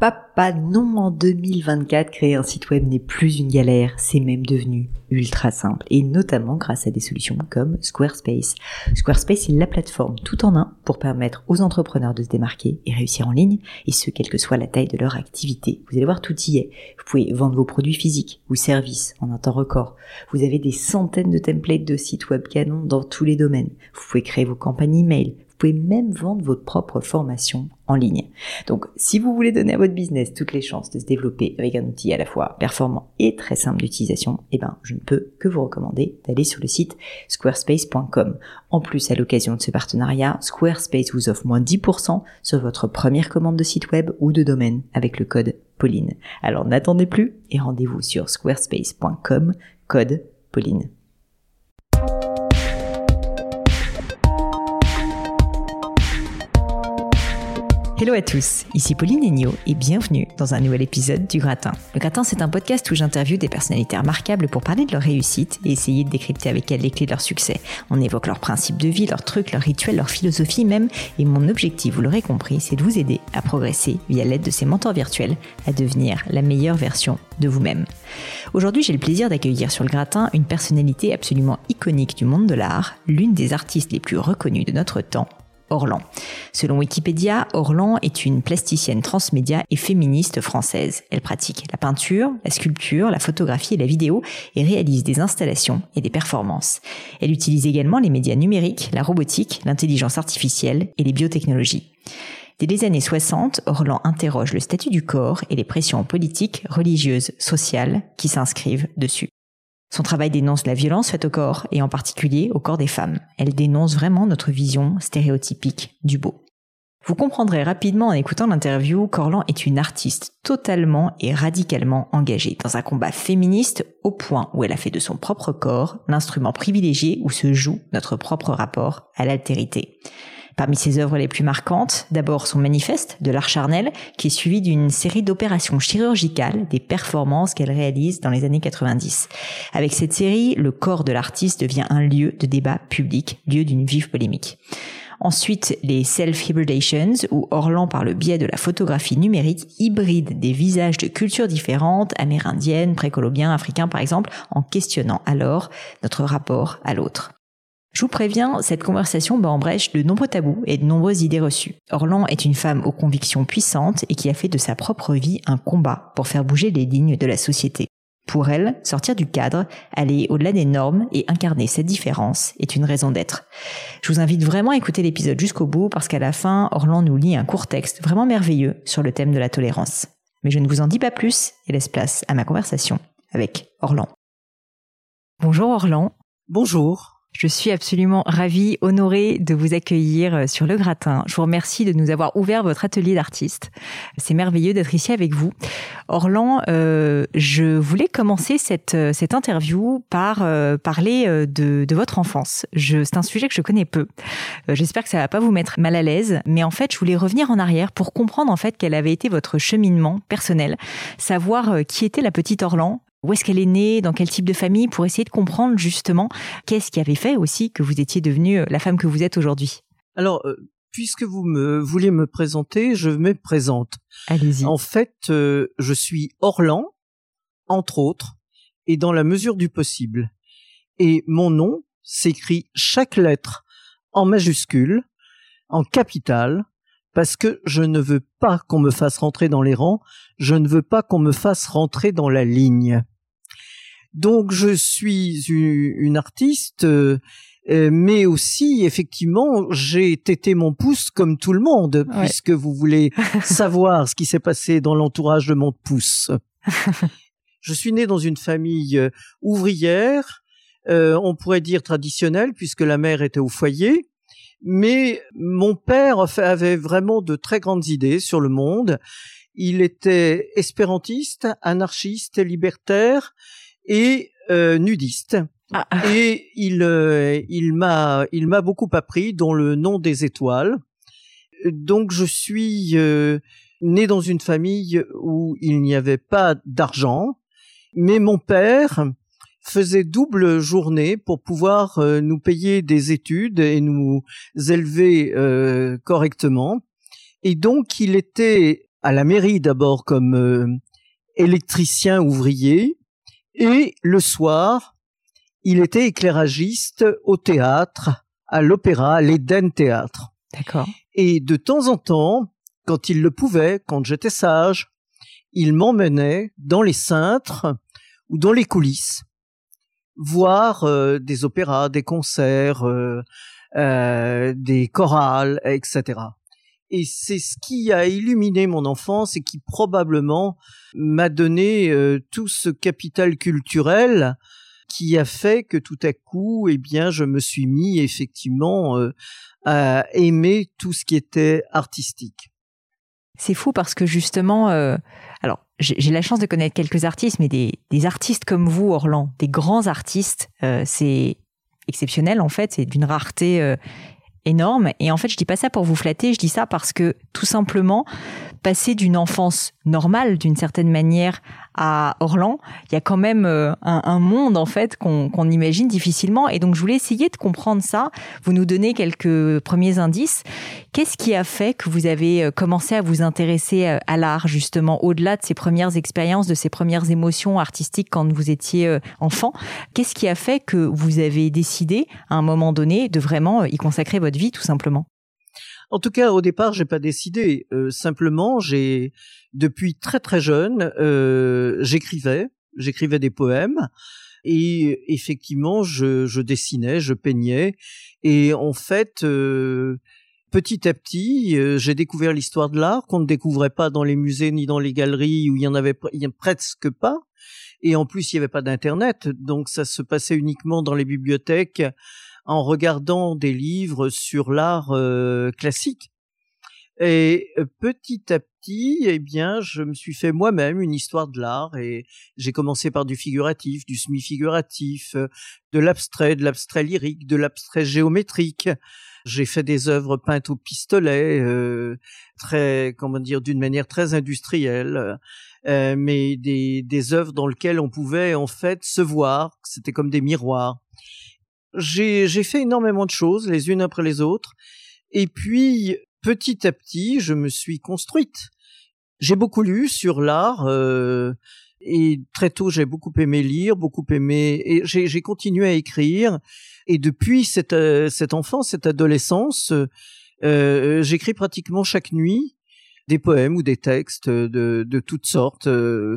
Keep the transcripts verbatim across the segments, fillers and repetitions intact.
papa, non, en deux mille vingt-quatre, créer un site web n'est plus une galère, c'est même devenu ultra simple, et notamment grâce à des solutions comme Squarespace. Squarespace est la plateforme tout en un pour permettre aux entrepreneurs de se démarquer et réussir en ligne, et ce, quelle que soit la taille de leur activité. Vous allez voir, tout y est. Vous pouvez vendre vos produits physiques ou services en un temps record. Vous avez des centaines de templates de sites web canons dans tous les domaines. Vous pouvez créer vos campagnes email. Vous pouvez même vendre votre propre formation en ligne. Donc, si vous voulez donner à votre business toutes les chances de se développer avec un outil à la fois performant et très simple d'utilisation, eh ben, je ne peux que vous recommander d'aller sur le site squarespace point com. En plus, à l'occasion de ce partenariat, Squarespace vous offre moins dix pour cent sur votre première commande de site web ou de domaine avec le code Pauline. Alors, n'attendez plus et rendez-vous sur squarespace point com, code Pauline. Hello à tous, ici Pauline Ennio et bienvenue dans un nouvel épisode du Gratin. Le Gratin, c'est un podcast où j'interviewe des personnalités remarquables pour parler de leur réussite et essayer de décrypter avec elles les clés de leur succès. On évoque leurs principes de vie, leurs trucs, leurs rituels, leur philosophie même, et mon objectif, vous l'aurez compris, c'est de vous aider à progresser via l'aide de ces mentors virtuels à devenir la meilleure version de vous-même. Aujourd'hui, j'ai le plaisir d'accueillir sur le Gratin une personnalité absolument iconique du monde de l'art, l'une des artistes les plus reconnues de notre temps, Orlan. Selon Wikipédia, Orlan est une plasticienne transmédia et féministe française. Elle pratique la peinture, la sculpture, la photographie et la vidéo et réalise des installations et des performances. Elle utilise également les médias numériques, la robotique, l'intelligence artificielle et les biotechnologies. Dès les années soixante, Orlan interroge le statut du corps et les pressions politiques, religieuses, sociales qui s'inscrivent dessus. Son travail dénonce la violence faite au corps, et en particulier au corps des femmes. Elle dénonce vraiment notre vision stéréotypique du beau. Vous comprendrez rapidement en écoutant l'interview qu'Orlan est une artiste totalement et radicalement engagée dans un combat féministe au point où elle a fait de son propre corps l'instrument privilégié où se joue notre propre rapport à l'altérité. Parmi ses œuvres les plus marquantes, d'abord son manifeste de l'art charnel, qui est suivi d'une série d'opérations chirurgicales, des performances qu'elle réalise dans les années quatre-vingt-dix. Avec cette série, le corps de l'artiste devient un lieu de débat public, lieu d'une vive polémique. Ensuite, les self-hybridations, où Orlan, par le biais de la photographie numérique, hybride des visages de cultures différentes, amérindiennes, précolombiens, africains par exemple, en questionnant alors notre rapport à l'autre. Je vous préviens, cette conversation bat en brèche de nombreux tabous et de nombreuses idées reçues. Orlan est une femme aux convictions puissantes et qui a fait de sa propre vie un combat pour faire bouger les lignes de la société. Pour elle, sortir du cadre, aller au-delà des normes et incarner cette différence est une raison d'être. Je vous invite vraiment à écouter l'épisode jusqu'au bout parce qu'à la fin, Orlan nous lit un court texte vraiment merveilleux sur le thème de la tolérance. Mais je ne vous en dis pas plus et laisse place à ma conversation avec Orlan. Bonjour Orlan. Bonjour. Je suis absolument ravie, honorée de vous accueillir sur le Gratin. Je vous remercie de nous avoir ouvert votre atelier d'artiste. C'est merveilleux d'être ici avec vous. Orlan, euh, je voulais commencer cette, cette interview par euh, parler de, de votre enfance. Je, c'est un sujet que je connais peu. Euh, j'espère que ça va pas vous mettre mal à l'aise, mais en fait, je voulais revenir en arrière pour comprendre en fait quel avait été votre cheminement personnel, savoir qui était la petite Orlan. Où est-ce qu'elle est née, dans quel type de famille, pour essayer de comprendre justement qu'est-ce qui avait fait aussi que vous étiez devenue la femme que vous êtes aujourd'hui. Alors, euh, puisque vous me voulez me présenter, je me présente. Allez-y. En fait, euh, je suis Orlan, entre autres, et dans la mesure du possible. Et mon nom s'écrit chaque lettre en majuscule, en capitale, parce que je ne veux pas qu'on me fasse rentrer dans les rangs, je ne veux pas qu'on me fasse rentrer dans la ligne. Donc je suis une artiste, euh, mais aussi effectivement j'ai tété mon pouce comme tout le monde, ouais. Puisque vous voulez savoir ce qui s'est passé dans l'entourage de mon pouce. Je suis né dans une famille ouvrière, euh, on pourrait dire traditionnelle, puisque la mère était au foyer, mais mon père avait vraiment de très grandes idées sur le monde. Il était espérantiste, anarchiste, libertaire et euh, nudiste. Ah. Et il euh, il m'a il m'a beaucoup appris, dont le nom des étoiles. Donc je suis euh, né dans une famille où il n'y avait pas d'argent, mais mon père faisait double journée pour pouvoir euh, nous payer des études et nous élever euh, correctement. Et donc il était à la mairie d'abord comme euh, électricien ouvrier, et le soir, il était éclairagiste au théâtre, à l'opéra, à l'Eden Théâtre. D'accord. Et de temps en temps, quand il le pouvait, quand j'étais sage, il m'emmenait dans les cintres ou dans les coulisses, voir euh, des opéras, des concerts, euh, euh, des chorales, et cetera. Et c'est ce qui a illuminé mon enfance et qui probablement m'a donné euh, tout ce capital culturel qui a fait que tout à coup, eh bien, je me suis mis effectivement euh, à aimer tout ce qui était artistique. C'est fou parce que justement, euh, alors j'ai, j'ai la chance de connaître quelques artistes, mais des, des artistes comme vous, Orlan, des grands artistes, euh, c'est exceptionnel en fait, c'est d'une rareté euh, énorme. Et en fait, je dis pas ça pour vous flatter, je dis ça parce que tout simplement, passer d'une enfance normale, d'une certaine manière, à Orlan, il y a quand même euh, un, un monde en fait qu'on, qu'on imagine difficilement. Et donc, je voulais essayer de comprendre ça. Vous nous donnez quelques premiers indices. Qu'est-ce qui a fait que vous avez commencé à vous intéresser à l'art, justement, au-delà de ces premières expériences, de ces premières émotions artistiques quand vous étiez enfant? Qu'est-ce qui a fait que vous avez décidé, à un moment donné, de vraiment y consacrer votre vie, tout simplement? En tout cas, au départ, j'ai pas décidé. Euh, simplement, j'ai depuis très très jeune, euh, j'écrivais, j'écrivais des poèmes et effectivement, je, je dessinais, je peignais. Et en fait, euh, petit à petit, euh, j'ai découvert l'histoire de l'art qu'on ne découvrait pas dans les musées ni dans les galeries où il y en avait il y en a presque pas. Et en plus, il y avait pas d'internet, donc ça se passait uniquement dans les bibliothèques, en regardant des livres sur l'art euh, classique. Et euh, petit à petit, eh bien, je me suis fait moi-même une histoire de l'art et j'ai commencé par du figuratif, du semi-figuratif, euh, de l'abstrait, de l'abstrait lyrique, de l'abstrait géométrique. J'ai fait des œuvres peintes au pistolet, euh, très, comment dire, d'une manière très industrielle, euh, mais des, des œuvres dans lesquelles on pouvait en fait se voir. C'était comme des miroirs. J'ai, j'ai fait énormément de choses, les unes après les autres. Et puis, petit à petit, je me suis construite. J'ai beaucoup lu sur l'art, euh, et très tôt, j'ai beaucoup aimé lire, beaucoup aimé... Et j'ai, j'ai continué à écrire. Et depuis cette, euh, cette enfance, cette adolescence, euh, j'écris pratiquement chaque nuit des poèmes ou des textes de, de toutes sortes. Euh,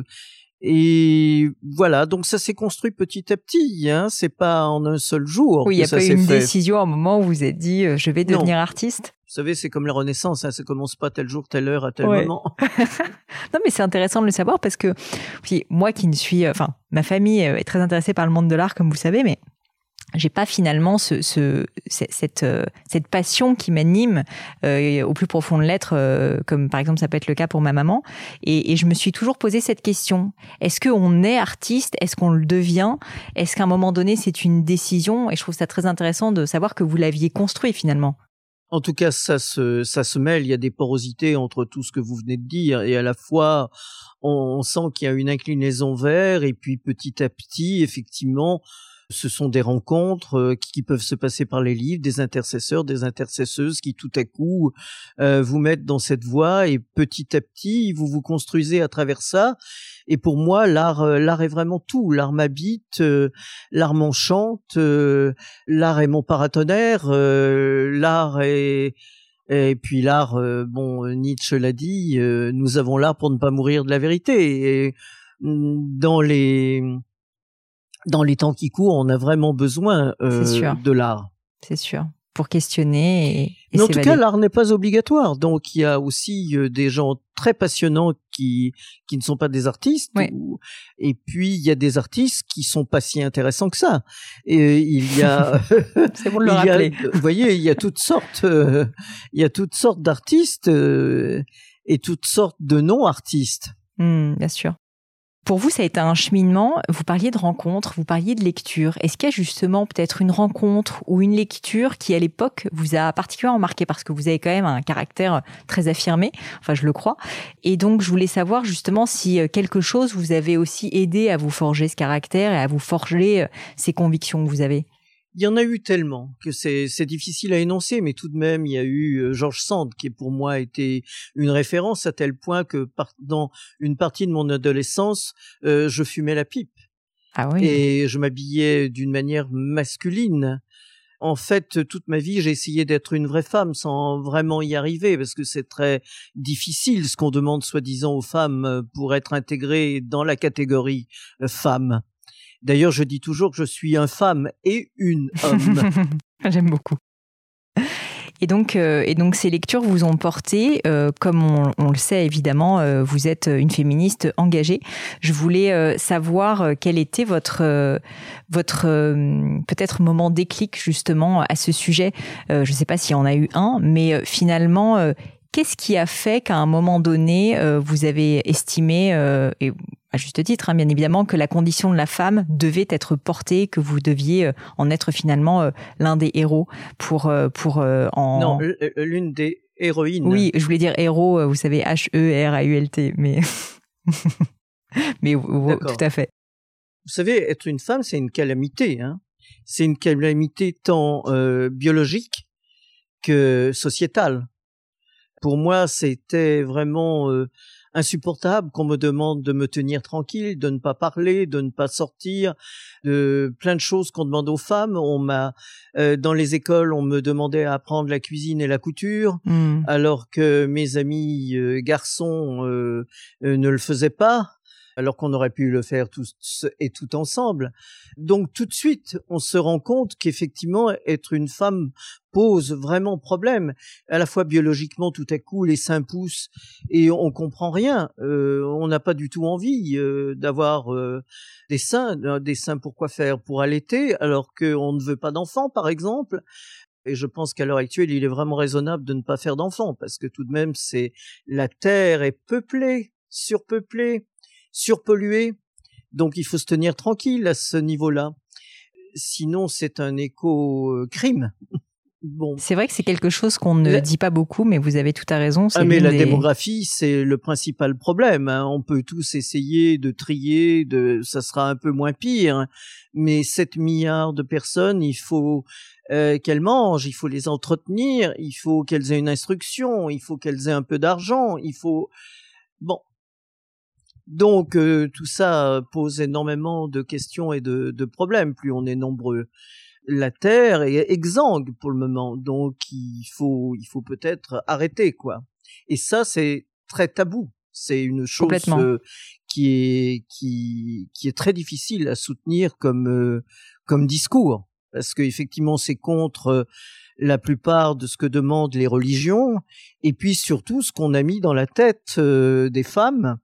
Et voilà, donc ça s'est construit petit à petit, hein, c'est pas en un seul jour. Oui, il n'y a ça pas eu s'est une fait. décision à un moment où vous vous êtes dit euh, je vais devenir non. artiste. Vous savez, c'est comme la Renaissance, hein, ça commence pas tel jour, telle heure, à tel ouais. moment. Non, mais c'est intéressant de le savoir parce que puis, moi qui ne suis, enfin, ma famille est très intéressée par le monde de l'art, comme vous le savez, mais j'ai pas finalement ce, ce, cette, cette passion qui m'anime euh, au plus profond de l'être, euh, comme par exemple ça peut être le cas pour ma maman. Et, et je me suis toujours posé cette question. Est-ce qu'on est artiste? Est-ce qu'on le devient? Est-ce qu'à un moment donné, c'est une décision? Et je trouve ça très intéressant de savoir que vous l'aviez construit finalement. En tout cas, ça se, ça se mêle. Il y a des porosités entre tout ce que vous venez de dire. Et à la fois, on, on sent qu'il y a une inclinaison vers. Et puis petit à petit, effectivement, ce sont des rencontres qui peuvent se passer par les livres, des intercesseurs, des intercesseuses qui tout à coup euh, vous mettent dans cette voie et petit à petit vous vous construisez à travers ça. Et pour moi, l'art, l'art est vraiment tout. L'art m'habite, euh, l'art m'enchante, euh, l'art est mon paratonnerre, euh, l'art est et puis l'art, euh, bon, Nietzsche l'a dit, euh, nous avons l'art pour ne pas mourir de la vérité. Et dans les Dans les temps qui courent, on a vraiment besoin euh, de l'art. C'est sûr. Pour questionner et, et Mais en s'évader. tout cas, l'art n'est pas obligatoire. Donc, il y a aussi euh, des gens très passionnants qui qui ne sont pas des artistes. Oui. Ou, et puis, il y a des artistes qui sont pas si intéressants que ça. Et il y a... C'est bon de le rappeler. A, vous voyez, il y a toutes sortes, euh, il y a toutes sortes d'artistes euh, et toutes sortes de non-artistes. Mmh, bien sûr. Pour vous, ça a été un cheminement. Vous parliez de rencontres, vous parliez de lecture. Est-ce qu'il y a justement peut-être une rencontre ou une lecture qui, à l'époque, vous a particulièrement marqué parce que vous avez quand même un caractère très affirmé, enfin je le crois. Et donc, je voulais savoir justement si quelque chose vous avait aussi aidé à vous forger ce caractère et à vous forger ces convictions que vous avez. Il y en a eu tellement que c'est, c'est difficile à énoncer, mais tout de même, il y a eu euh, George Sand qui pour moi était une référence à tel point que par, dans une partie de mon adolescence, euh, je fumais la pipe. Ah oui. Et je m'habillais d'une manière masculine. En fait, toute ma vie, j'ai essayé d'être une vraie femme sans vraiment y arriver, parce que c'est très difficile ce qu'on demande soi-disant aux femmes pour être intégrées dans la catégorie femme. D'ailleurs, je dis toujours que je suis un femme et une homme. J'aime beaucoup. Et donc, euh, et donc ces lectures vous ont porté, euh, comme on, on le sait évidemment, euh, vous êtes une féministe engagée. Je voulais euh, savoir euh, quel était votre euh, votre euh, peut-être moment déclic justement à ce sujet. Euh, je ne sais pas s'il y en a eu un, mais euh, finalement, euh, qu'est-ce qui a fait qu'à un moment donné, euh, vous avez estimé, euh, et à juste titre, hein, bien évidemment, que la condition de la femme devait être portée, que vous deviez en être finalement euh, l'un des héros pour euh, pour euh, en non l'une des héroïnes. Oui, je voulais dire héros, vous savez H E R A U L T, mais mais tout à fait. Vous savez, être une femme, c'est une calamité, hein. C'est une calamité tant euh, biologique que sociétale. Pour moi, c'était vraiment euh, insupportable qu'on me demande de me tenir tranquille, de ne pas parler, de ne pas sortir, de plein de choses qu'on demande aux femmes. On m'a euh, dans les écoles, on me demandait à apprendre la cuisine et la couture, mmh. alors que mes amis euh, garçons euh, euh, ne le faisaient pas, alors qu'on aurait pu le faire tous et tout ensemble. Donc tout de suite, on se rend compte qu'effectivement, être une femme pose vraiment problème. À la fois biologiquement, tout à coup, les seins poussent et on comprend rien. Euh, on n'a pas du tout envie euh, d'avoir euh, des seins. Des seins, pourquoi faire? Pour allaiter, alors qu'on ne veut pas d'enfants, par exemple. Et je pense qu'à l'heure actuelle, il est vraiment raisonnable de ne pas faire d'enfants, parce que tout de même, c'est la Terre est peuplée, surpeuplée, surpolluée, donc il faut se tenir tranquille à ce niveau-là. Sinon, c'est un éco-crime. Bon. C'est vrai que c'est quelque chose qu'on ne la... dit pas beaucoup, mais vous avez tout à raison. Ah, mais la des... démographie, c'est le principal problème, hein. On peut tous essayer de trier, de, ça sera un peu moins pire, mais sept milliards de personnes, il faut euh, qu'elles mangent, il faut les entretenir, il faut qu'elles aient une instruction, il faut qu'elles aient un peu d'argent, il faut... Bon. Donc, euh, tout ça pose énormément de questions et de, de problèmes, plus on est nombreux. La Terre est exsangue pour le moment, donc il faut, il faut peut-être arrêter, quoi. Et ça, c'est très tabou. C'est une chose euh, qui est, qui, qui est très difficile à soutenir comme, euh, comme discours, parce que effectivement, c'est contre euh, la plupart de ce que demandent les religions, et puis surtout ce qu'on a mis dans la tête euh, des femmes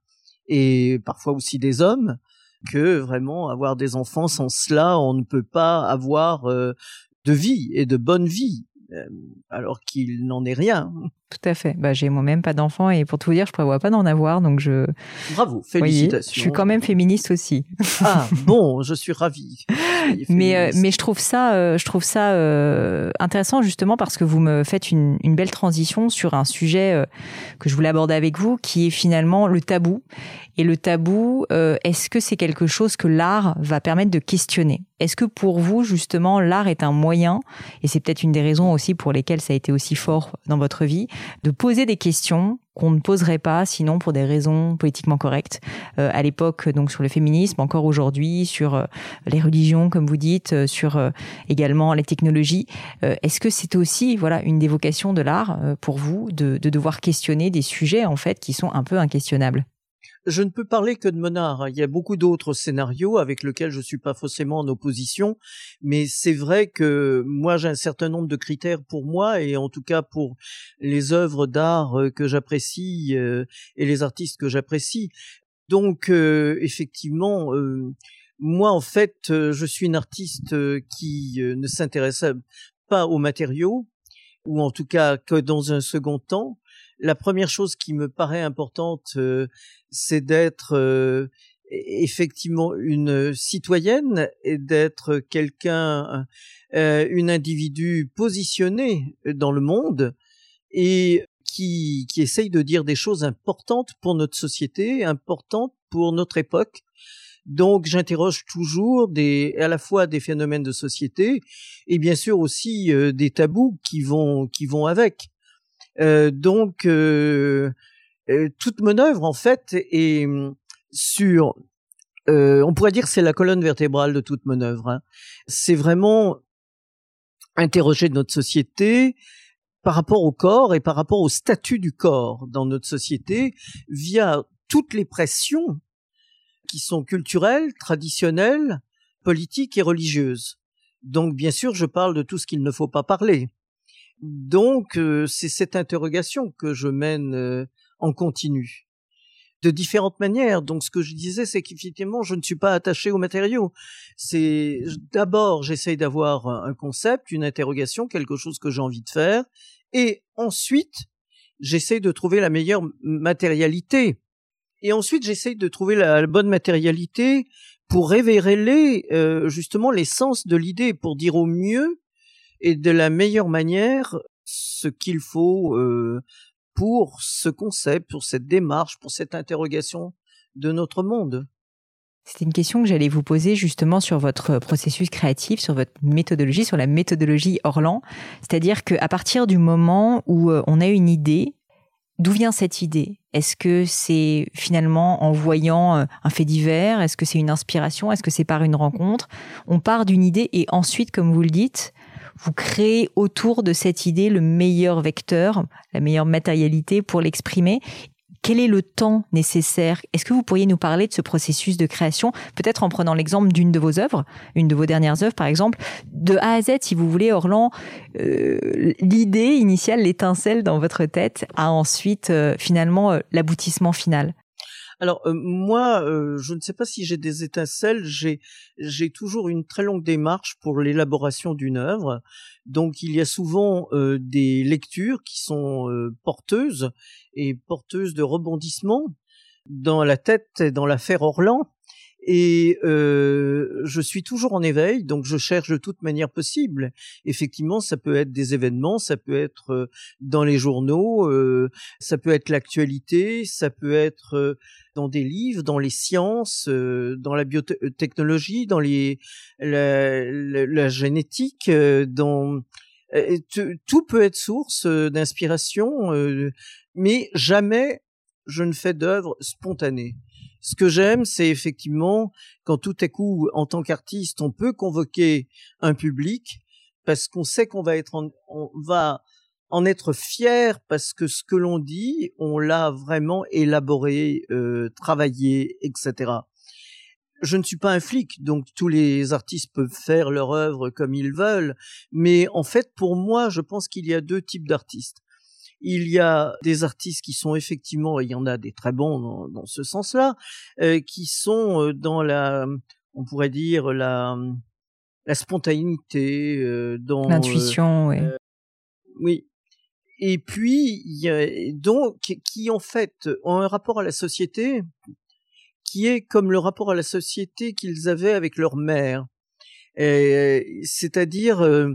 et parfois aussi des hommes, que vraiment avoir des enfants, sans cela, on ne peut pas avoir euh, de vie et de bonne vie, euh, alors qu'il n'en est rien. Tout à fait. Bah, j'ai moi-même pas d'enfants et pour tout vous dire, je prévois pas d'en avoir, donc je... Bravo, félicitations. Voyez, je suis quand même féministe aussi. Ah bon, je suis ravie. mais euh, mais je trouve ça, euh, je trouve ça euh, intéressant justement parce que vous me faites une, une belle transition sur un sujet euh, que je voulais aborder avec vous, qui est finalement le tabou. Et le tabou, euh, est-ce que c'est quelque chose que l'art va permettre de questionner? Est-ce que pour vous, justement, l'art est un moyen, et c'est peut-être une des raisons aussi pour lesquelles ça a été aussi fort dans votre vie, de poser des questions qu'on ne poserait pas sinon pour des raisons politiquement correctes, euh, à l'époque donc sur le féminisme, encore aujourd'hui sur euh, les religions comme vous dites, euh, sur euh, également les technologies. Euh, est-ce que c'est aussi voilà une des vocations de l'art euh, pour vous de, de devoir questionner des sujets en fait qui sont un peu inquestionnables? Je ne peux parler que de mon art. Il y a beaucoup d'autres scénarios avec lesquels je suis pas forcément en opposition, mais c'est vrai que moi j'ai un certain nombre de critères pour moi et en tout cas pour les œuvres d'art que j'apprécie euh, et les artistes que j'apprécie. Donc euh, effectivement, euh, moi en fait je suis une artiste qui euh, ne s'intéresse pas aux matériaux, ou en tout cas que dans un second temps. La première chose qui me paraît importante, euh, c'est d'être euh, effectivement une citoyenne et d'être quelqu'un, euh, une individu positionné dans le monde et qui, qui essaye de dire des choses importantes pour notre société, importantes pour notre époque. Donc, j'interroge toujours des, à la fois des phénomènes de société et bien sûr aussi euh, des tabous qui vont, qui vont avec. Euh, donc, euh, euh, toute mon œuvre, en fait, est sur, euh, on pourrait dire que c'est la colonne vertébrale de toute mon œuvre. Hein. C'est vraiment interroger notre société par rapport au corps et par rapport au statut du corps dans notre société via toutes les pressions qui sont culturelles, traditionnelles, politiques et religieuses. Donc, bien sûr, je parle de tout ce qu'il ne faut pas parler. Donc, euh, c'est cette interrogation que je mène euh, en continu, de différentes manières. Donc, ce que je disais, c'est qu'effectivement, je ne suis pas attaché aux matériaux. C'est d'abord, j'essaye d'avoir un concept, une interrogation, quelque chose que j'ai envie de faire, et ensuite, j'essaye de trouver la meilleure matérialité. Et ensuite, j'essaye de trouver la, la bonne matérialité pour révéler euh, justement l'essence de l'idée, pour dire au mieux et de la meilleure manière ce qu'il faut euh, pour ce concept, pour cette démarche, pour cette interrogation de notre monde. C'était une question que j'allais vous poser justement sur votre processus créatif, sur votre méthodologie, sur la méthodologie Orlan. C'est-à-dire qu'à partir du moment où on a une idée, d'où vient cette idée ? Est-ce que c'est finalement en voyant un fait divers ? Est-ce que c'est une inspiration ? Est-ce que c'est par une rencontre ? On part d'une idée et ensuite, comme vous le dites, vous créez autour de cette idée le meilleur vecteur, la meilleure matérialité pour l'exprimer. Quel est le temps nécessaire ? Est-ce que vous pourriez nous parler de ce processus de création, peut-être en prenant l'exemple d'une de vos œuvres, une de vos dernières œuvres par exemple, de A à Z, si vous voulez, Orlan, euh, l'idée initiale, l'étincelle dans votre tête, a ensuite euh, finalement euh, l'aboutissement final. Alors euh, moi, euh, je ne sais pas si j'ai des étincelles, j'ai j'ai toujours une très longue démarche pour l'élaboration d'une œuvre. Donc il y a souvent euh, des lectures qui sont euh, porteuses et porteuses de rebondissements dans la tête et dans l'affaire Orlan. Et euh, je suis toujours en éveil, donc je cherche de toute manière possible. Effectivement, ça peut être des événements, ça peut être euh, dans les journaux, euh, ça peut être l'actualité, ça peut être euh, dans des livres, dans les sciences, euh, dans la biotechnologie, dans les la, la, la génétique, euh, dans euh, t- tout peut être source euh, d'inspiration, euh, mais jamais je ne fais d'œuvre spontanée. Ce que j'aime, c'est effectivement quand tout à coup, en tant qu'artiste, on peut convoquer un public parce qu'on sait qu'on va être, en, on va en être fier parce que ce que l'on dit, on l'a vraiment élaboré, euh, travaillé, et cetera. Je ne suis pas un flic, donc tous les artistes peuvent faire leur œuvre comme ils veulent, mais en fait, pour moi, je pense qu'il y a deux types d'artistes. Il y a des artistes qui sont effectivement, et il y en a des très bons dans, dans ce sens-là, euh, qui sont dans la, on pourrait dire la, la spontanéité, euh, dans l'intuition, euh, oui. Euh, oui. Et puis il y a donc qui en fait ont un rapport à la société qui est comme le rapport à la société qu'ils avaient avec leur mère, et, c'est-à-dire euh,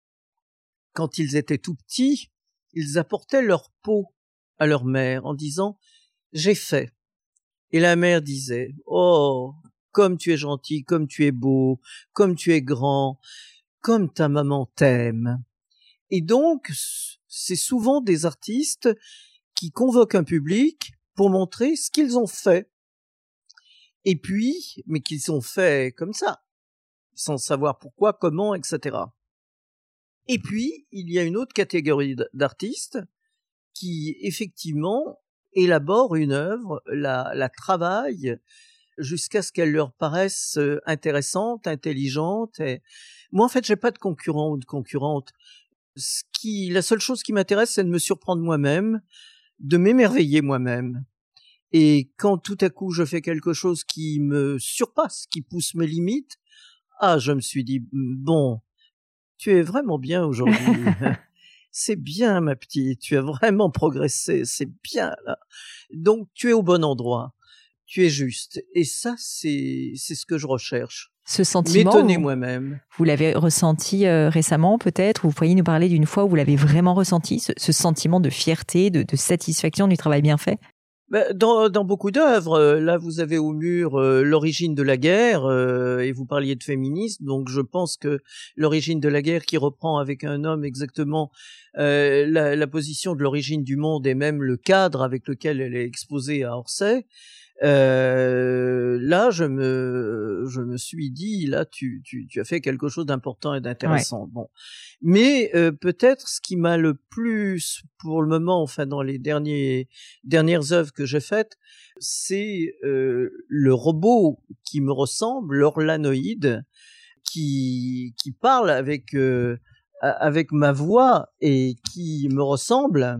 quand ils étaient tout petits. Ils apportaient leur peau à leur mère en disant « j'ai fait ». Et la mère disait « oh, comme tu es gentil, comme tu es beau, comme tu es grand, comme ta maman t'aime ». Et donc, c'est souvent des artistes qui convoquent un public pour montrer ce qu'ils ont fait. Et puis, mais qu'ils ont fait comme ça, sans savoir pourquoi, comment, et cetera. Et puis, il y a une autre catégorie d'artistes qui, effectivement, élaborent une œuvre, la, la travaillent jusqu'à ce qu'elle leur paraisse intéressante, intelligente. Et moi, en fait, j'ai pas de concurrent ou de concurrente. Ce qui, la seule chose qui m'intéresse, c'est de me surprendre moi-même, de m'émerveiller moi-même. Et quand tout à coup, je fais quelque chose qui me surpasse, qui pousse mes limites, ah, je me suis dit, bon, tu es vraiment bien aujourd'hui. C'est bien, ma petite. Tu as vraiment progressé. C'est bien, là. Donc, tu es au bon endroit. Tu es juste. Et ça, c'est, c'est ce que je recherche. Ce sentiment. M'étonner moi-même. Vous l'avez ressenti euh, récemment, peut-être? Vous pourriez nous parler d'une fois où vous l'avez vraiment ressenti, ce, ce sentiment de fierté, de, de satisfaction du travail bien fait? Dans, dans beaucoup d'œuvres, là vous avez au mur euh, l'origine de la guerre, euh, et vous parliez de féminisme, donc je pense que l'origine de la guerre qui reprend avec un homme exactement euh, la, la position de l'origine du monde et même le cadre avec lequel elle est exposée à Orsay. Euh, là, je me, je me suis dit, là, tu, tu, tu as fait quelque chose d'important et d'intéressant. Ouais. Bon, mais euh, peut-être ce qui m'a le plus, pour le moment, enfin dans les derniers, dernières œuvres que j'ai faites, c'est euh, le robot qui me ressemble, l'orlanoïde, qui, qui parle avec, euh, avec ma voix et qui me ressemble.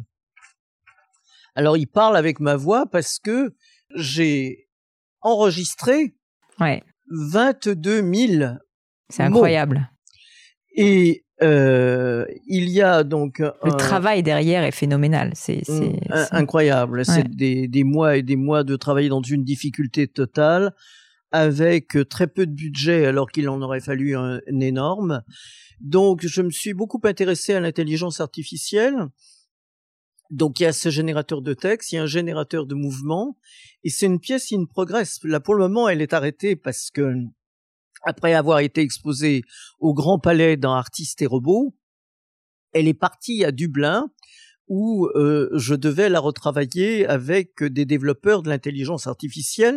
Alors, il parle avec ma voix parce que j'ai enregistré ouais. vingt-deux mille C'est incroyable. Mots. Et euh, il y a donc... Le un, travail derrière est phénoménal. C'est, c'est, un, c'est... incroyable. Ouais. C'est des, des mois et des mois de travailler dans une difficulté totale avec très peu de budget alors qu'il en aurait fallu un, un énorme. Donc, je me suis beaucoup intéressé à l'intelligence artificielle. Donc, il y a ce générateur de texte, il y a un générateur de mouvement, et c'est une pièce in progress. Là, pour le moment, elle est arrêtée parce que, après avoir été exposée au Grand Palais dans Artistes et Robots, elle est partie à Dublin, où euh, je devais la retravailler avec des développeurs de l'intelligence artificielle,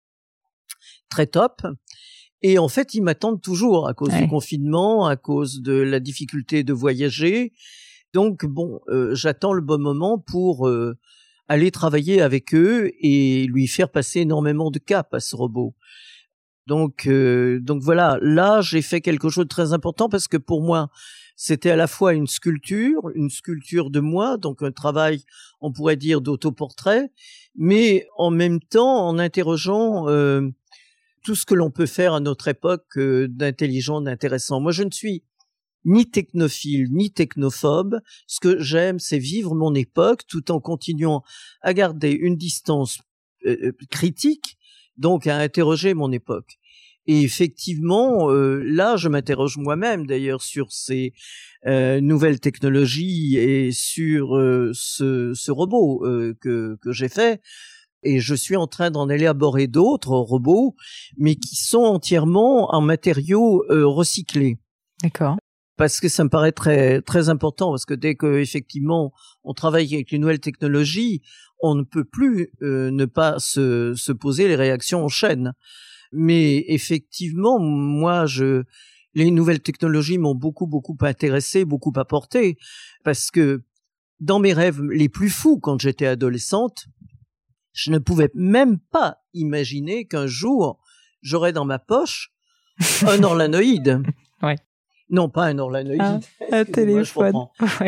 très top. Et en fait, ils m'attendent toujours à cause ouais. du confinement, à cause de la difficulté de voyager. Donc bon, euh, j'attends le bon moment pour euh, aller travailler avec eux et lui faire passer énormément de cap à ce robot. Donc euh, donc voilà, là j'ai fait quelque chose de très important parce que pour moi c'était à la fois une sculpture, une sculpture de moi, donc un travail on pourrait dire d'autoportrait, mais en même temps en interrogeant euh, tout ce que l'on peut faire à notre époque euh, d'intelligent, d'intéressant. Moi je ne suis ni technophile, ni technophobe. Ce que j'aime, c'est vivre mon époque tout en continuant à garder une distance euh, critique, donc à interroger mon époque. Et effectivement, euh, là, je m'interroge moi-même d'ailleurs sur ces euh, nouvelles technologies et sur euh, ce, ce robot euh, que, que j'ai fait. Et je suis en train d'en élaborer d'autres robots, mais qui sont entièrement en matériaux euh, recyclés. D'accord. Parce que ça me paraît très très important, parce que dès que effectivement on travaille avec les nouvelles technologies, on ne peut plus euh, ne pas se se poser les réactions en chaîne. Mais effectivement, moi je les nouvelles technologies m'ont beaucoup beaucoup intéressé, beaucoup apporté, parce que dans mes rêves les plus fous quand j'étais adolescente, je ne pouvais même pas imaginer qu'un jour j'aurais dans ma poche un orlanoïde. Ouais. Non, pas un orlanoïde. Ah, un téléphone. Ouais.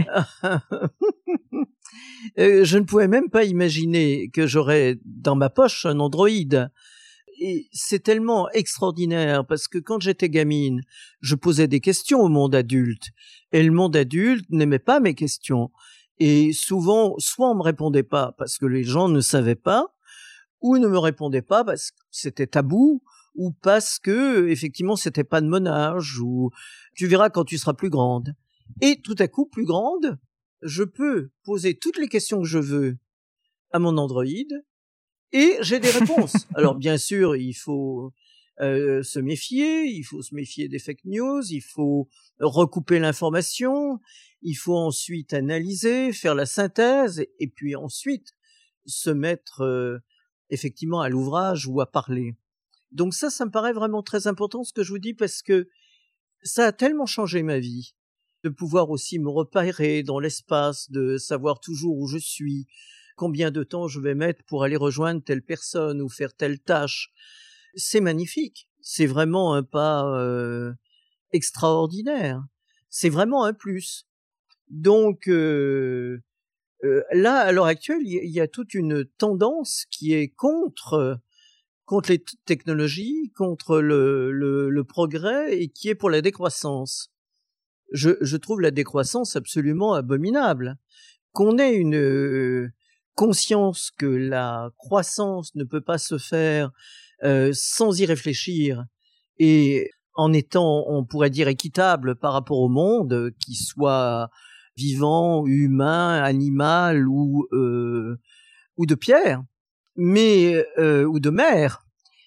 euh, je ne pouvais même pas imaginer que j'aurais dans ma poche un androïde. Et c'est tellement extraordinaire parce que quand j'étais gamine, je posais des questions au monde adulte. Et le monde adulte n'aimait pas mes questions. Et souvent, soit on me répondait pas parce que les gens ne savaient pas, ou ne me répondaient pas parce que c'était tabou, ou parce que effectivement c'était pas de mon âge, ou tu verras quand tu seras plus grande. Et tout à coup, plus grande, je peux poser toutes les questions que je veux à mon androïde et j'ai des réponses. Alors bien sûr, il faut euh, se méfier, il faut se méfier des fake news, il faut recouper l'information, il faut ensuite analyser, faire la synthèse et, et puis ensuite se mettre euh, effectivement à l'ouvrage ou à parler. Donc ça, ça me paraît vraiment très important ce que je vous dis parce que ça a tellement changé ma vie de pouvoir aussi me repérer dans l'espace, de savoir toujours où je suis, combien de temps je vais mettre pour aller rejoindre telle personne ou faire telle tâche. C'est magnifique. C'est vraiment un pas euh, extraordinaire. C'est vraiment un plus. Donc euh, euh, là, à l'heure actuelle, il y a toute une tendance qui est contre contre les t- technologies, contre le, le, le progrès et qui est pour la décroissance. Je, je trouve la décroissance absolument abominable. Qu'on ait une euh, conscience que la croissance ne peut pas se faire euh, sans y réfléchir et en étant, on pourrait dire, équitable par rapport au monde, qu'il soit vivant, humain, animal ou, euh, ou de pierre. mais euh, ou de mère,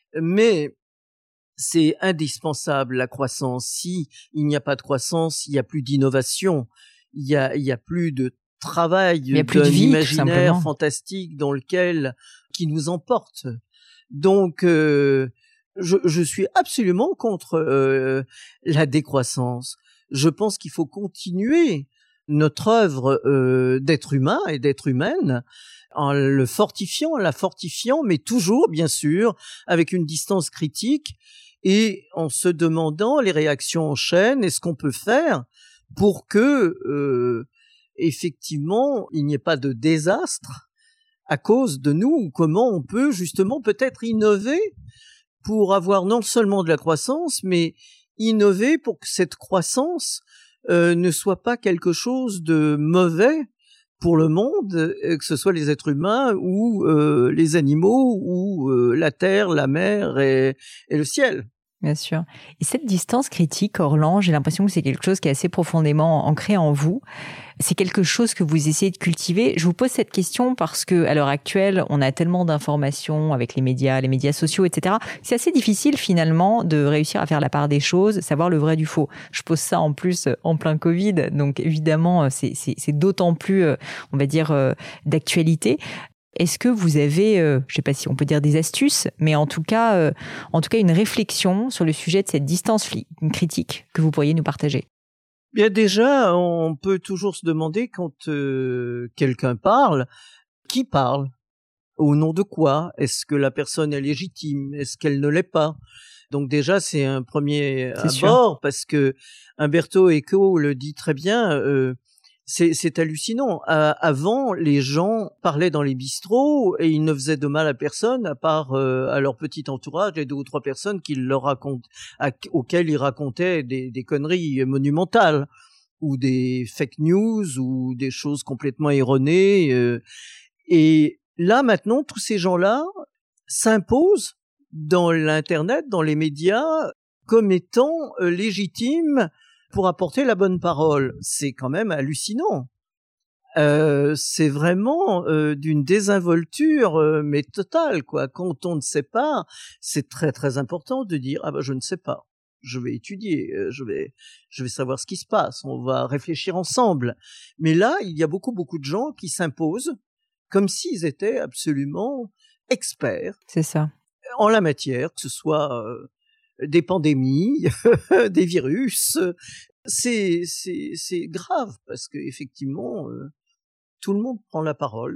mais c'est indispensable la croissance. Si il n'y a pas de croissance, il n'y a plus d'innovation, il y a il y a plus de travail, il y a plus de vie, imaginaire fantastique dans lequel qui nous emporte. Donc euh, je, je suis absolument contre euh, la décroissance. Je pense qu'il faut continuer notre œuvre euh, d'être humain et d'être humaine en le fortifiant, en la fortifiant, mais toujours, bien sûr, avec une distance critique et en se demandant les réactions en chaîne et ce qu'on peut faire pour que, euh, effectivement, il n'y ait pas de désastre à cause de nous, ou comment on peut justement peut-être innover pour avoir non seulement de la croissance, mais innover pour que cette croissance euh, ne soit pas quelque chose de mauvais pour le monde, que ce soit les êtres humains ou euh, les animaux ou euh, la terre, la mer et, et le ciel. Bien sûr. Et cette distance critique, Orlan, j'ai l'impression que c'est quelque chose qui est assez profondément ancré en vous. C'est quelque chose que vous essayez de cultiver. Je vous pose cette question parce que, à l'heure actuelle, on a tellement d'informations avec les médias, les médias sociaux, et cetera. C'est assez difficile, finalement, de réussir à faire la part des choses, savoir le vrai du faux. Je pose ça, en plus, en plein Covid. Donc, évidemment, c'est, c'est, c'est d'autant plus, on va dire, d'actualité. Est-ce que vous avez, euh, je ne sais pas si on peut dire des astuces, mais en tout cas, euh, en tout cas une réflexion sur le sujet de cette distance fli- critique que vous pourriez nous partager? Bien déjà, on peut toujours se demander quand euh, quelqu'un parle, qui parle? Au nom de quoi? Est-ce que la personne est légitime? Est-ce qu'elle ne l'est pas? Donc déjà, c'est un premier C'est abord, sûr. parce que Umberto Eco le dit très bien, euh, C'est, c'est hallucinant. Euh, avant, les gens parlaient dans les bistrots et ils ne faisaient de mal à personne, à part euh, à leur petit entourage et deux ou trois personnes qui leur racontent, à, auxquelles ils racontaient des, des conneries monumentales ou des fake news ou des choses complètement erronées. Euh, et là, maintenant, tous ces gens-là s'imposent dans l'Internet, dans les médias, comme étant euh, légitimes pour apporter la bonne parole. C'est quand même hallucinant. Euh, c'est vraiment euh, d'une désinvolture, euh, mais totale, quoi. Quand on ne sait pas, c'est très très important de dire ah ben je ne sais pas. Je vais étudier, euh, je vais je vais savoir ce qui se passe. On va réfléchir ensemble. Mais là, il y a beaucoup beaucoup de gens qui s'imposent comme s'ils étaient absolument experts. C'est ça. En la matière, que ce soit euh, des pandémies, des virus. C'est, c'est, c'est grave parce que effectivement, euh, tout le monde prend la parole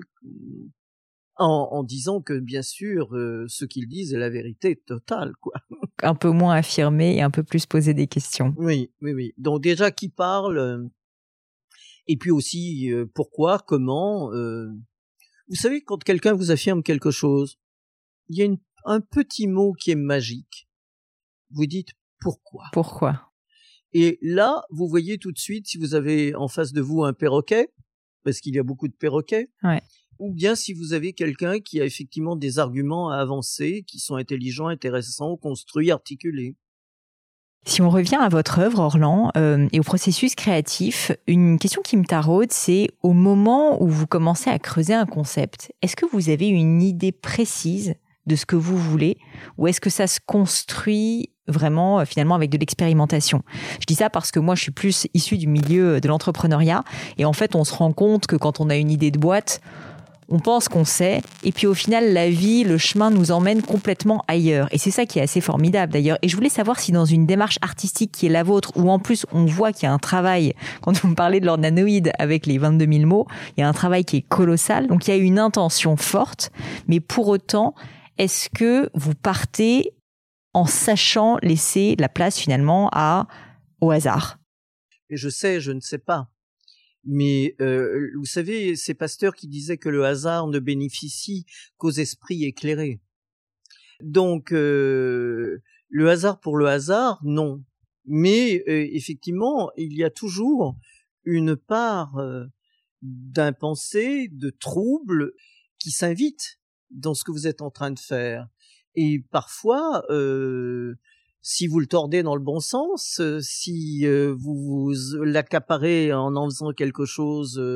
en, en disant que bien sûr, euh, ce qu'ils disent est la vérité totale, quoi. Un peu moins affirmer et un peu plus poser des questions. Oui, oui, oui. Donc déjà, qui parle euh, et puis aussi euh, pourquoi, comment. Euh, vous savez, quand quelqu'un vous affirme quelque chose, il y a une, un petit mot qui est magique. Vous dites pourquoi. Pourquoi? Et là, vous voyez tout de suite si vous avez en face de vous un perroquet, parce qu'il y a beaucoup de perroquets, ouais. ou bien si vous avez quelqu'un qui a effectivement des arguments à avancer, qui sont intelligents, intéressants, construits, articulés. Si on revient à votre œuvre, Orlan, euh, et au processus créatif, une question qui me taraude, c'est au moment où vous commencez à creuser un concept, est-ce que vous avez une idée précise de ce que vous voulez, ou est-ce que ça se construit vraiment euh, finalement avec de l'expérimentation? Je dis ça parce que moi je suis plus issue du milieu de l'entrepreneuriat et en fait on se rend compte que quand on a une idée de boîte, on pense qu'on sait et puis au final la vie, le chemin nous emmène complètement ailleurs et c'est ça qui est assez formidable d'ailleurs. Et je voulais savoir si dans une démarche artistique qui est la vôtre, où en plus on voit qu'il y a un travail, quand vous me parlez de l'ornanoïde avec les vingt-deux mille mots, il y a un travail qui est colossal, donc il y a une intention forte, mais pour autant est-ce que vous partez en sachant laisser la place finalement à, au hasard? Et je sais, je ne sais pas. Mais euh, vous savez, c'est Pasteur qui disait que le hasard ne bénéficie qu'aux esprits éclairés. Donc, euh, le hasard pour le hasard, non. Mais euh, effectivement, il y a toujours une part euh, d'impensé, de trouble qui s'invite dans ce que vous êtes en train de faire. Et parfois, euh, si vous le tordez dans le bon sens, euh, si euh, vous, vous l'accaparez en en faisant quelque chose euh,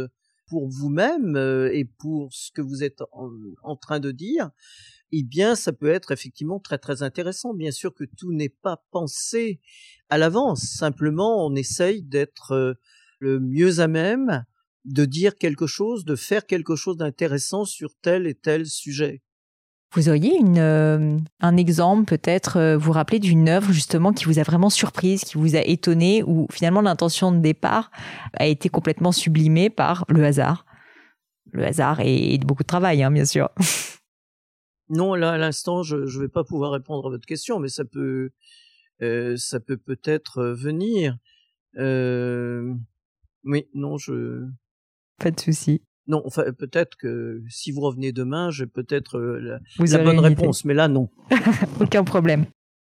pour vous-même euh, et pour ce que vous êtes en, en train de dire, eh bien, ça peut être effectivement très très intéressant. Bien sûr que tout n'est pas pensé à l'avance. Simplement, on essaye d'être euh, le mieux à même de dire quelque chose, de faire quelque chose d'intéressant sur tel et tel sujet. Vous auriez une, euh, un exemple, peut-être, euh, vous rappelez d'une œuvre justement qui vous a vraiment surprise, qui vous a étonné, où finalement l'intention de départ a été complètement sublimée par le hasard. Le hasard et, et beaucoup de travail, hein, bien sûr. Non, là, à l'instant, je ne vais pas pouvoir répondre à votre question, mais ça peut, euh, ça peut peut-être venir. Euh, oui, non, je... Pas de souci. Non, enfin, peut-être que si vous revenez demain, j'ai peut-être euh, la, vous la bonne réponse, idée. Mais là, non. Aucun problème.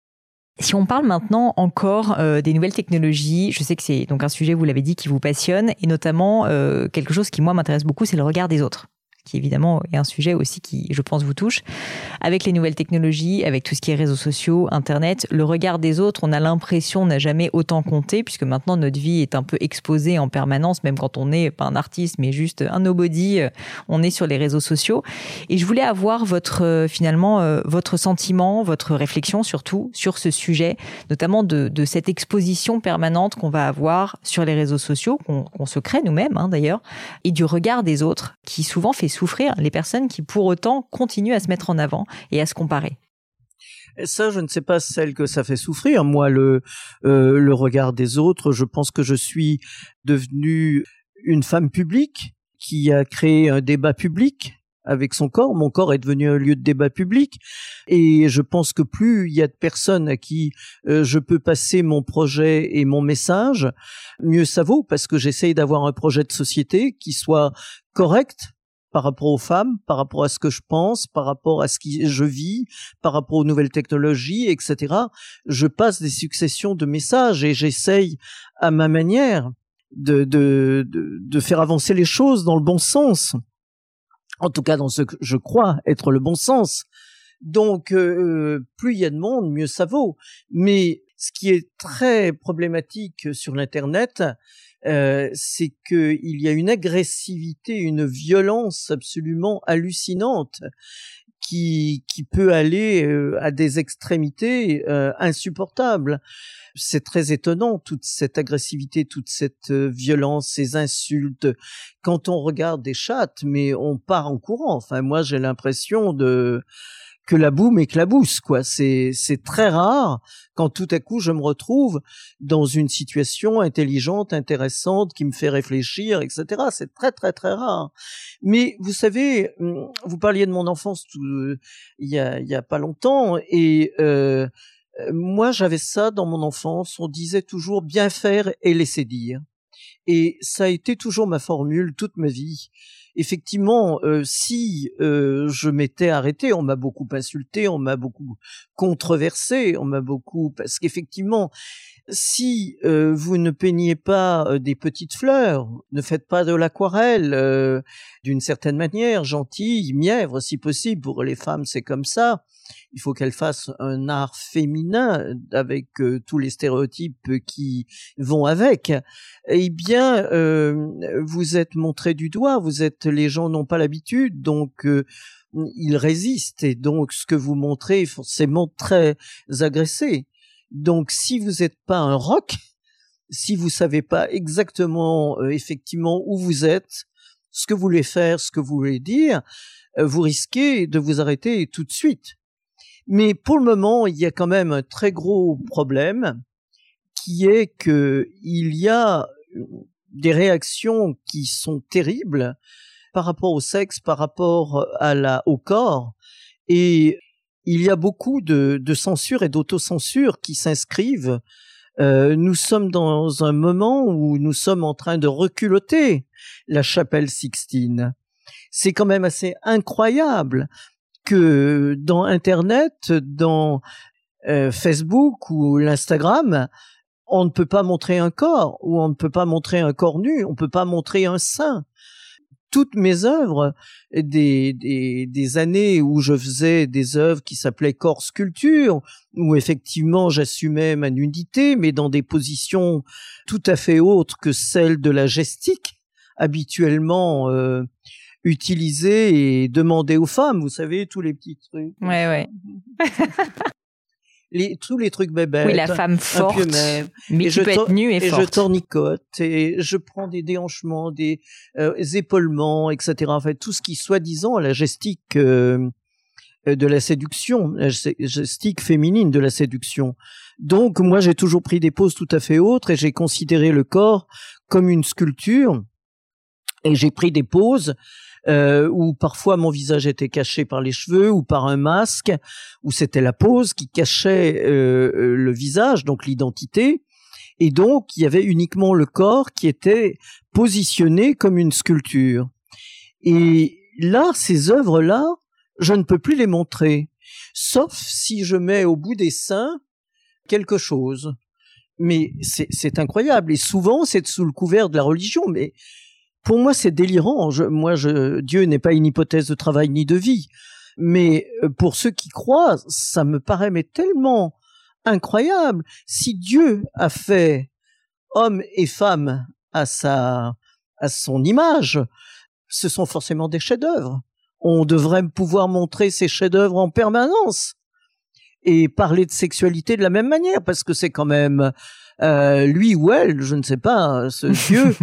Si on parle maintenant encore euh, des nouvelles technologies, je sais que c'est donc un sujet, vous l'avez dit, qui vous passionne, et notamment euh, quelque chose qui, moi, m'intéresse beaucoup, c'est le regard des autres, qui évidemment est un sujet aussi qui, je pense, vous touche. Avec les nouvelles technologies, avec tout ce qui est réseaux sociaux, Internet, le regard des autres, on a l'impression n'a jamais autant compté, puisque maintenant notre vie est un peu exposée en permanence, même quand on n'est pas un artiste, mais juste un nobody, on est sur les réseaux sociaux. Et je voulais avoir votre, finalement, votre sentiment, votre réflexion surtout sur ce sujet, notamment de, de cette exposition permanente qu'on va avoir sur les réseaux sociaux, qu'on, qu'on se crée nous-mêmes hein, d'ailleurs, et du regard des autres, qui souvent fait souffrir les personnes qui pour autant continuent à se mettre en avant et à se comparer. Et ça, je ne sais pas celle que ça fait souffrir. Moi, le euh, le regard des autres, je pense que je suis devenue une femme publique qui a créé un débat public avec son corps. Mon corps est devenu un lieu de débat public et je pense que plus il y a de personnes à qui euh, je peux passer mon projet et mon message, mieux ça vaut, parce que j'essaye d'avoir un projet de société qui soit correct par rapport aux femmes, par rapport à ce que je pense, par rapport à ce que je vis, par rapport aux nouvelles technologies, et cetera. Je passe des successions de messages et j'essaye à ma manière de, de, de, de faire avancer les choses dans le bon sens. En tout cas, dans ce que je crois être le bon sens. Donc, euh, plus il y a de monde, mieux ça vaut. Mais ce qui est très problématique sur l'Internet, Euh, c'est qu'il y a une agressivité, une violence absolument hallucinante qui qui peut aller euh, à des extrémités euh, insupportables. C'est très étonnant, toute cette agressivité, toute cette euh, violence, ces insultes. Quand on regarde des chats, mais on part en courant. Enfin, moi, j'ai l'impression de que la boue m'éclabousse, quoi. C'est, c'est très rare quand tout à coup je me retrouve dans une situation intelligente, intéressante, qui me fait réfléchir, et cetera. C'est très, très, très rare. Mais vous savez, vous parliez de mon enfance tout, euh, il y a, il y a pas longtemps, et euh, moi j'avais ça dans mon enfance. On disait toujours bien faire et laisser dire. Et ça a été toujours ma formule toute ma vie. Effectivement, euh, si euh, je m'étais arrêté, on m'a beaucoup insulté, on m'a beaucoup controversé, on m'a beaucoup... Parce qu'effectivement, si euh, vous ne peignez pas euh, des petites fleurs, ne faites pas de l'aquarelle euh, d'une certaine manière, gentille, mièvre si possible, pour les femmes c'est comme ça, il faut qu'elles fassent un art féminin avec euh, tous les stéréotypes qui vont avec, eh bien euh, vous êtes montré du doigt, vous êtes, les gens n'ont pas l'habitude, donc euh, ils résistent, et donc ce que vous montrez est forcément très agressé. Donc si vous n'êtes pas un roc, si vous savez pas exactement euh, effectivement où vous êtes, ce que vous voulez faire, ce que vous voulez dire, euh, vous risquez de vous arrêter tout de suite. Mais pour le moment, il y a quand même un très gros problème qui est que il y a des réactions qui sont terribles par rapport au sexe, par rapport à la, au corps, et il y a beaucoup de, de censure et d'autocensure qui s'inscrivent. Euh, nous sommes dans un moment où nous sommes en train de reculoter la chapelle Sixtine. C'est quand même assez incroyable que dans Internet, dans euh, Facebook ou l'Instagram, on ne peut pas montrer un corps, ou on ne peut pas montrer un corps nu, on ne peut pas montrer un sein. Toutes mes œuvres, des, des, des années où je faisais des œuvres qui s'appelaient corps sculpture, où effectivement j'assumais ma nudité, mais dans des positions tout à fait autres que celles de la gestique, habituellement euh, utilisé et demandé aux femmes. Vous savez, tous les petits trucs. Ouais, ouais. Les, tous les trucs bébêtes. Oui, la femme forte, même. mais et qui peut être nue et, et forte. Et je tornicote, et je prends des déhanchements, des euh, épaulements, et cetera. En fait, tout ce qui, soi-disant, la gestique euh, de la séduction, la gestique féminine de la séduction. Donc, moi, j'ai toujours pris des poses tout à fait autres, et j'ai considéré le corps comme une sculpture, et j'ai pris des poses Euh, où parfois mon visage était caché par les cheveux ou par un masque, où c'était la pose qui cachait euh, le visage, donc l'identité, et donc il y avait uniquement le corps qui était positionné comme une sculpture. Et là, ces œuvres-là, je ne peux plus les montrer, sauf si je mets au bout des seins quelque chose. Mais c'est, c'est incroyable, et souvent c'est sous le couvert de la religion, mais pour moi, c'est délirant. Je, moi, je, Dieu n'est pas une hypothèse de travail ni de vie. Mais pour ceux qui croient, ça me paraît mais tellement incroyable. Si Dieu a fait hommes et femmes à sa, à son image, ce sont forcément des chefs-d'œuvre. On devrait pouvoir montrer ces chefs-d'œuvre en permanence et parler de sexualité de la même manière, parce que c'est quand même Euh, lui ou elle, je ne sais pas, ce Dieu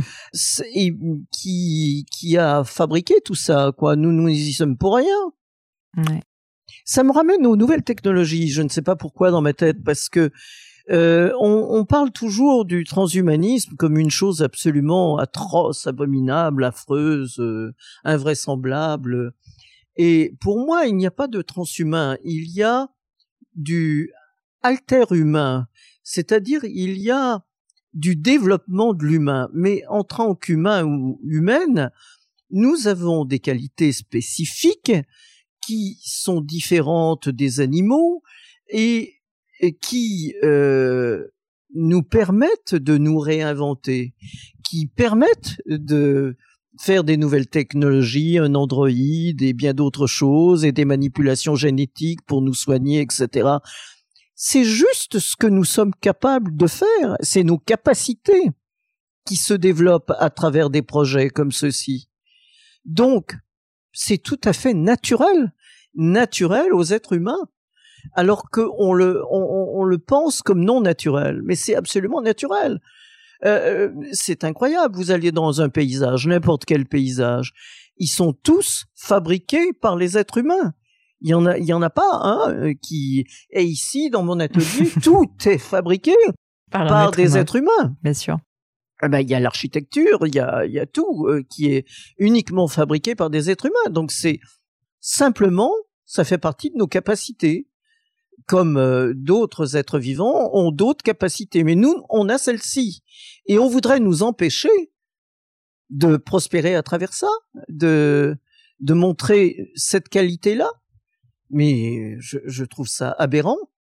qui qui a fabriqué tout ça, quoi. Nous nous y sommes pour rien. Ouais. Ça me ramène aux nouvelles technologies. Je ne sais pas pourquoi dans ma tête, parce que euh, on, on parle toujours du transhumanisme comme une chose absolument atroce, abominable, affreuse, euh, invraisemblable. Et pour moi, il n'y a pas de transhumain. Il y a du alter-humain. C'est-à-dire, il y a du développement de l'humain, mais en tant qu'humain ou humaine, nous avons des qualités spécifiques qui sont différentes des animaux et, et qui euh, nous permettent de nous réinventer, qui permettent de faire des nouvelles technologies, un androïde et bien d'autres choses, et des manipulations génétiques pour nous soigner, et cetera. C'est juste ce que nous sommes capables de faire. C'est nos capacités qui se développent à travers des projets comme ceux-ci. Donc, c'est tout à fait naturel, naturel aux êtres humains, alors qu'on le, on, on le pense comme non naturel. Mais c'est absolument naturel. Euh, c'est incroyable. Vous allez dans un paysage, n'importe quel paysage, ils sont tous fabriqués par les êtres humains. Il y en a, il y en a pas un hein, qui est ici dans mon atelier. Tout est fabriqué par, par des humain. êtres humains. Bien sûr. Eh ben, il y a l'architecture, il y a, il y a tout euh, qui est uniquement fabriqué par des êtres humains. Donc c'est simplement, ça fait partie de nos capacités. Comme euh, d'autres êtres vivants ont d'autres capacités, mais nous, on a celle-ci, et on voudrait nous empêcher de prospérer à travers ça, de de montrer cette qualité-là. Mais je, je trouve ça aberrant.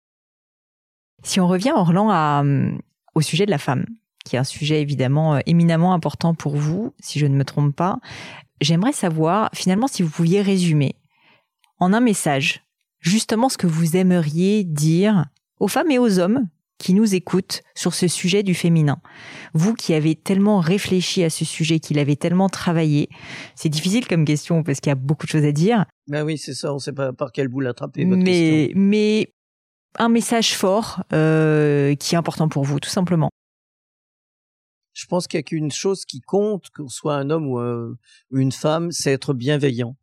Si on revient, Orlan, à, au sujet de la femme, qui est un sujet évidemment éminemment important pour vous, si je ne me trompe pas, j'aimerais savoir, finalement, si vous pouviez résumer en un message, justement ce que vous aimeriez dire aux femmes et aux hommes qui nous écoutent sur ce sujet du féminin. Vous qui avez tellement réfléchi à ce sujet, qui l'avez tellement travaillé, c'est difficile comme question parce qu'il y a beaucoup de choses à dire. Ben oui, c'est ça, on ne sait pas par quel bout l'attraper, votre mais, question. Mais un message fort euh, qui est important pour vous, tout simplement. Je pense qu'il n'y a qu'une chose qui compte, qu'on soit un homme ou, un, ou une femme, c'est être bienveillant.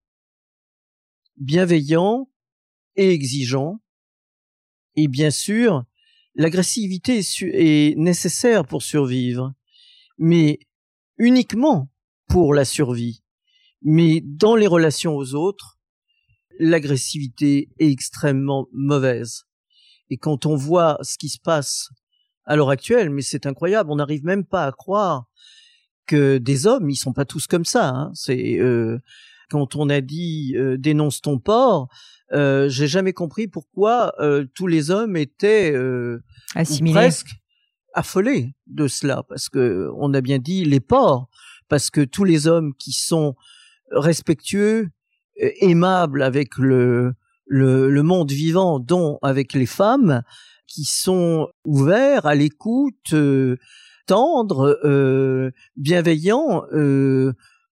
Bienveillant et exigeant. Et bien sûr, l'agressivité est, su- est nécessaire pour survivre, mais uniquement pour la survie. Mais dans les relations aux autres, l'agressivité est extrêmement mauvaise. Et quand on voit ce qui se passe à l'heure actuelle, mais c'est incroyable, on n'arrive même pas à croire que des hommes, ils sont pas tous comme ça. Hein. C'est euh, quand on a dit euh, dénonce ton porc, euh, j'ai jamais compris pourquoi euh, tous les hommes étaient euh, assimilés, presque affolés de cela, parce que on a bien dit les porcs, parce que tous les hommes qui sont respectueux, aimables avec le le, le monde vivant, dont avec les femmes, qui sont ouverts à l'écoute, euh, tendres, euh, bienveillants, euh,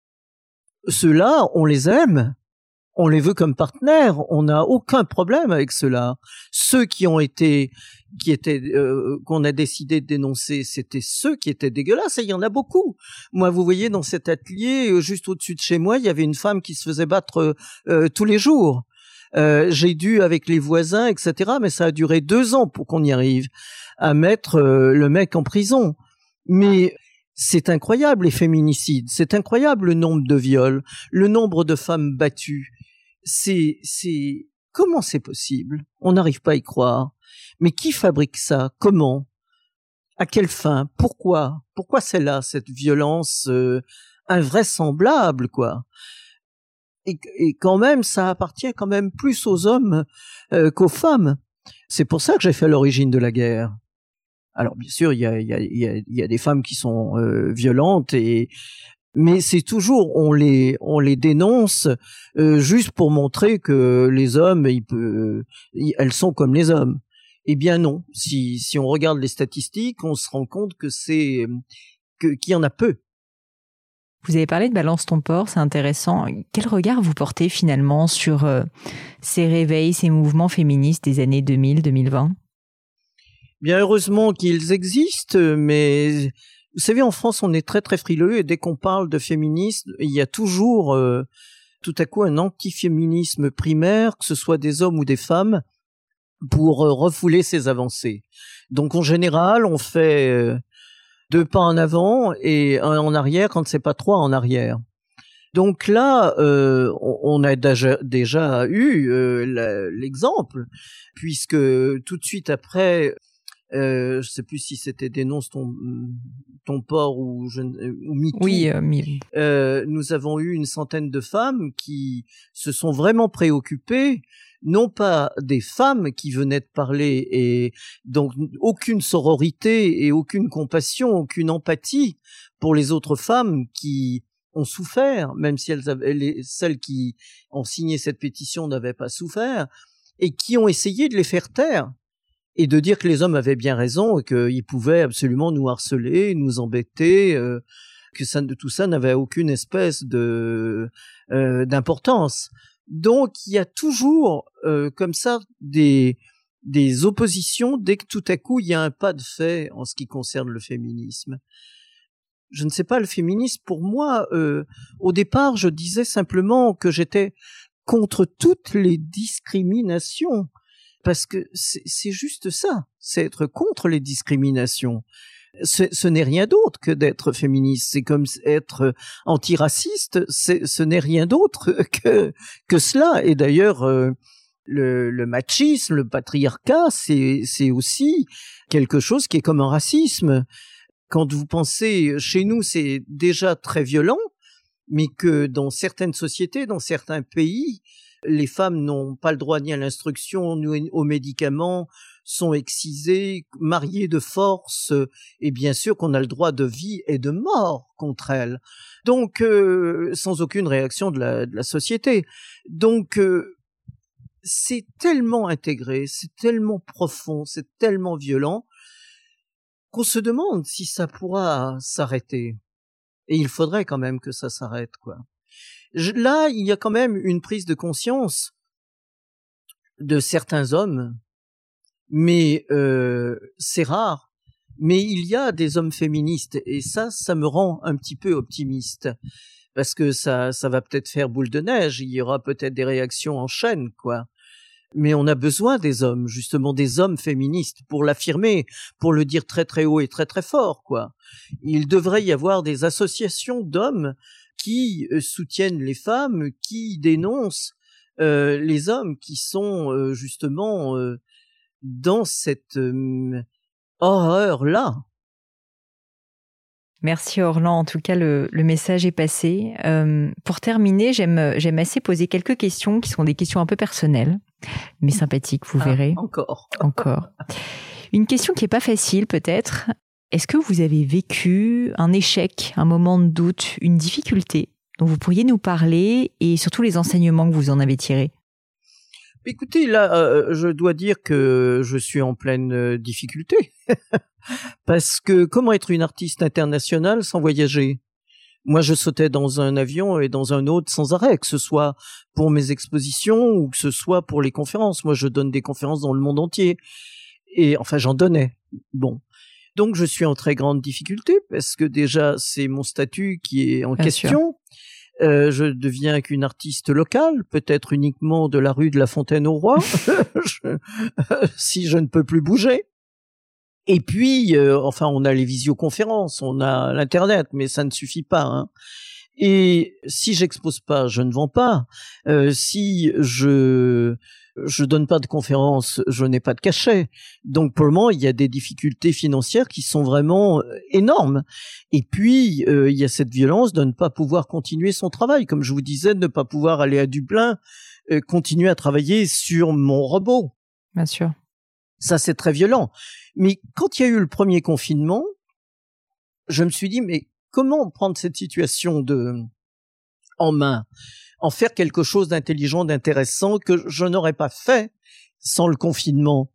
ceux-là, on les aime. On les veut comme partenaires, on n'a aucun problème avec cela. Ceux qui ont été, qui étaient, euh, qu'on a décidé de dénoncer, c'était ceux qui étaient dégueulasses, et il y en a beaucoup. Moi, vous voyez, dans cet atelier, juste au-dessus de chez moi, il y avait une femme qui se faisait battre euh, tous les jours. Euh, j'ai dû, avec les voisins, et cetera, mais ça a duré deux ans pour qu'on y arrive, à mettre euh, le mec en prison. Mais c'est incroyable, les féminicides, c'est incroyable le nombre de viols, le nombre de femmes battues. C'est, c'est, comment c'est possible? On n'arrive pas à y croire. Mais qui fabrique ça? Comment? À quelle fin? Pourquoi? Pourquoi c'est là, cette violence euh, invraisemblable, quoi? Et, et quand même, ça appartient quand même plus aux hommes euh, qu'aux femmes. C'est pour ça que j'ai fait l'origine de la guerre. Alors, bien sûr, il y a, il y a, il y a, il y a des femmes qui sont euh, violentes et mais c'est toujours, on les, on les dénonce euh, juste pour montrer que les hommes, ils peuvent, elles sont comme les hommes. Eh bien non. Si, si on regarde les statistiques, on se rend compte que c'est, que, qu'il y en a peu. Vous avez parlé de Balance ton porc, c'est intéressant. Quel regard vous portez finalement sur euh, ces réveils, ces mouvements féministes des années deux mille, deux mille vingt? Bien heureusement qu'ils existent, mais vous savez, en France, on est très très frileux et dès qu'on parle de féminisme, il y a toujours euh, tout à coup un antiféminisme primaire, que ce soit des hommes ou des femmes, pour euh, refouler ces avancées. Donc en général, on fait euh, deux pas en avant et un en arrière quand c'est pas trois en arrière. Donc là, euh, on a déjà, déjà eu euh, la, l'exemple, puisque tout de suite après... Euh, je sais plus si c'était Dénonce ton ton porc ou je ou MeToo. Oui, euh, mi- euh, nous avons eu une centaine de femmes qui se sont vraiment préoccupées, non pas des femmes qui venaient de parler et donc aucune sororité et aucune compassion, aucune empathie pour les autres femmes qui ont souffert, même si elles avaient, les, celles qui ont signé cette pétition n'avaient pas souffert et qui ont essayé de les faire taire. Et de dire que les hommes avaient bien raison et qu'ils pouvaient absolument nous harceler, nous embêter, euh, que ça, tout ça n'avait aucune espèce de euh, d'importance. Donc il y a toujours euh, comme ça des des oppositions dès que tout à coup il y a un pas de fait en ce qui concerne le féminisme. Je ne sais pas, le féminisme pour moi, euh, au départ, je disais simplement que j'étais contre toutes les discriminations. Parce que c'est, c'est juste ça, c'est être contre les discriminations. Ce, ce n'est rien d'autre que d'être féministe. C'est comme être antiraciste, c'est, ce n'est rien d'autre que, que cela. Et d'ailleurs, euh, le, le machisme, le patriarcat, c'est, c'est aussi quelque chose qui est comme un racisme. Quand vous pensez, chez nous, c'est déjà très violent, mais que dans certaines sociétés, dans certains pays, les femmes n'ont pas le droit ni à l'instruction, ni aux médicaments, sont excisées, mariées de force, et bien sûr qu'on a le droit de vie et de mort contre elles. Donc, euh, sans aucune réaction de la, de la société. Donc, euh, c'est tellement intégré, c'est tellement profond, c'est tellement violent, qu'on se demande si ça pourra s'arrêter. Et il faudrait quand même que ça s'arrête, quoi. Là, il y a quand même une prise de conscience de certains hommes, mais euh, c'est rare. Mais il y a des hommes féministes, et ça, ça me rend un petit peu optimiste, parce que ça, ça va peut-être faire boule de neige, il y aura peut-être des réactions en chaîne, quoi. Mais on a besoin des hommes, justement des hommes féministes, pour l'affirmer, pour le dire très très haut et très très fort, quoi. Il devrait y avoir des associations d'hommes qui euh, soutiennent les femmes, qui dénoncent euh, les hommes qui sont euh, justement euh, dans cette euh, horreur-là. Merci Orlan, en tout cas le, le message est passé. Euh, pour terminer, j'aime, j'aime assez poser quelques questions qui sont des questions un peu personnelles, mais sympathiques, vous ah, verrez. Encore. Encore. Une question qui est pas facile peut-être. Est-ce que vous avez vécu un échec, un moment de doute, une difficulté dont vous pourriez nous parler et surtout les enseignements que vous en avez tirés? Écoutez, là, euh, je dois dire que je suis en pleine euh, difficulté. Parce que comment être une artiste internationale sans voyager? Moi, je sautais dans un avion et dans un autre sans arrêt, que ce soit pour mes expositions ou que ce soit pour les conférences. Moi, je donne des conférences dans le monde entier. Et enfin, j'en donnais. Bon. Donc, je suis en très grande difficulté parce que déjà, c'est mon statut qui est en Bien question. Euh, je deviens qu'une artiste locale, peut-être uniquement de la rue de la Fontaine au Roi, je, si je ne peux plus bouger. Et puis, euh, enfin, on a les visioconférences, on a l'internet, mais ça ne suffit pas. Hein. Et si j'expose pas, je ne vends pas. Euh, si je je donne pas de conférences, je n'ai pas de cachet. Donc pour le moment, il y a des difficultés financières qui sont vraiment énormes. Et puis euh, il y a cette violence de ne pas pouvoir continuer son travail, comme je vous disais, de ne pas pouvoir aller à Dublin, euh, continuer à travailler sur mon robot. Bien sûr. Ça, c'est très violent. Mais quand il y a eu le premier confinement, je me suis dit, mais comment prendre cette situation de en main, en faire quelque chose d'intelligent, d'intéressant que je n'aurais pas fait sans le confinement.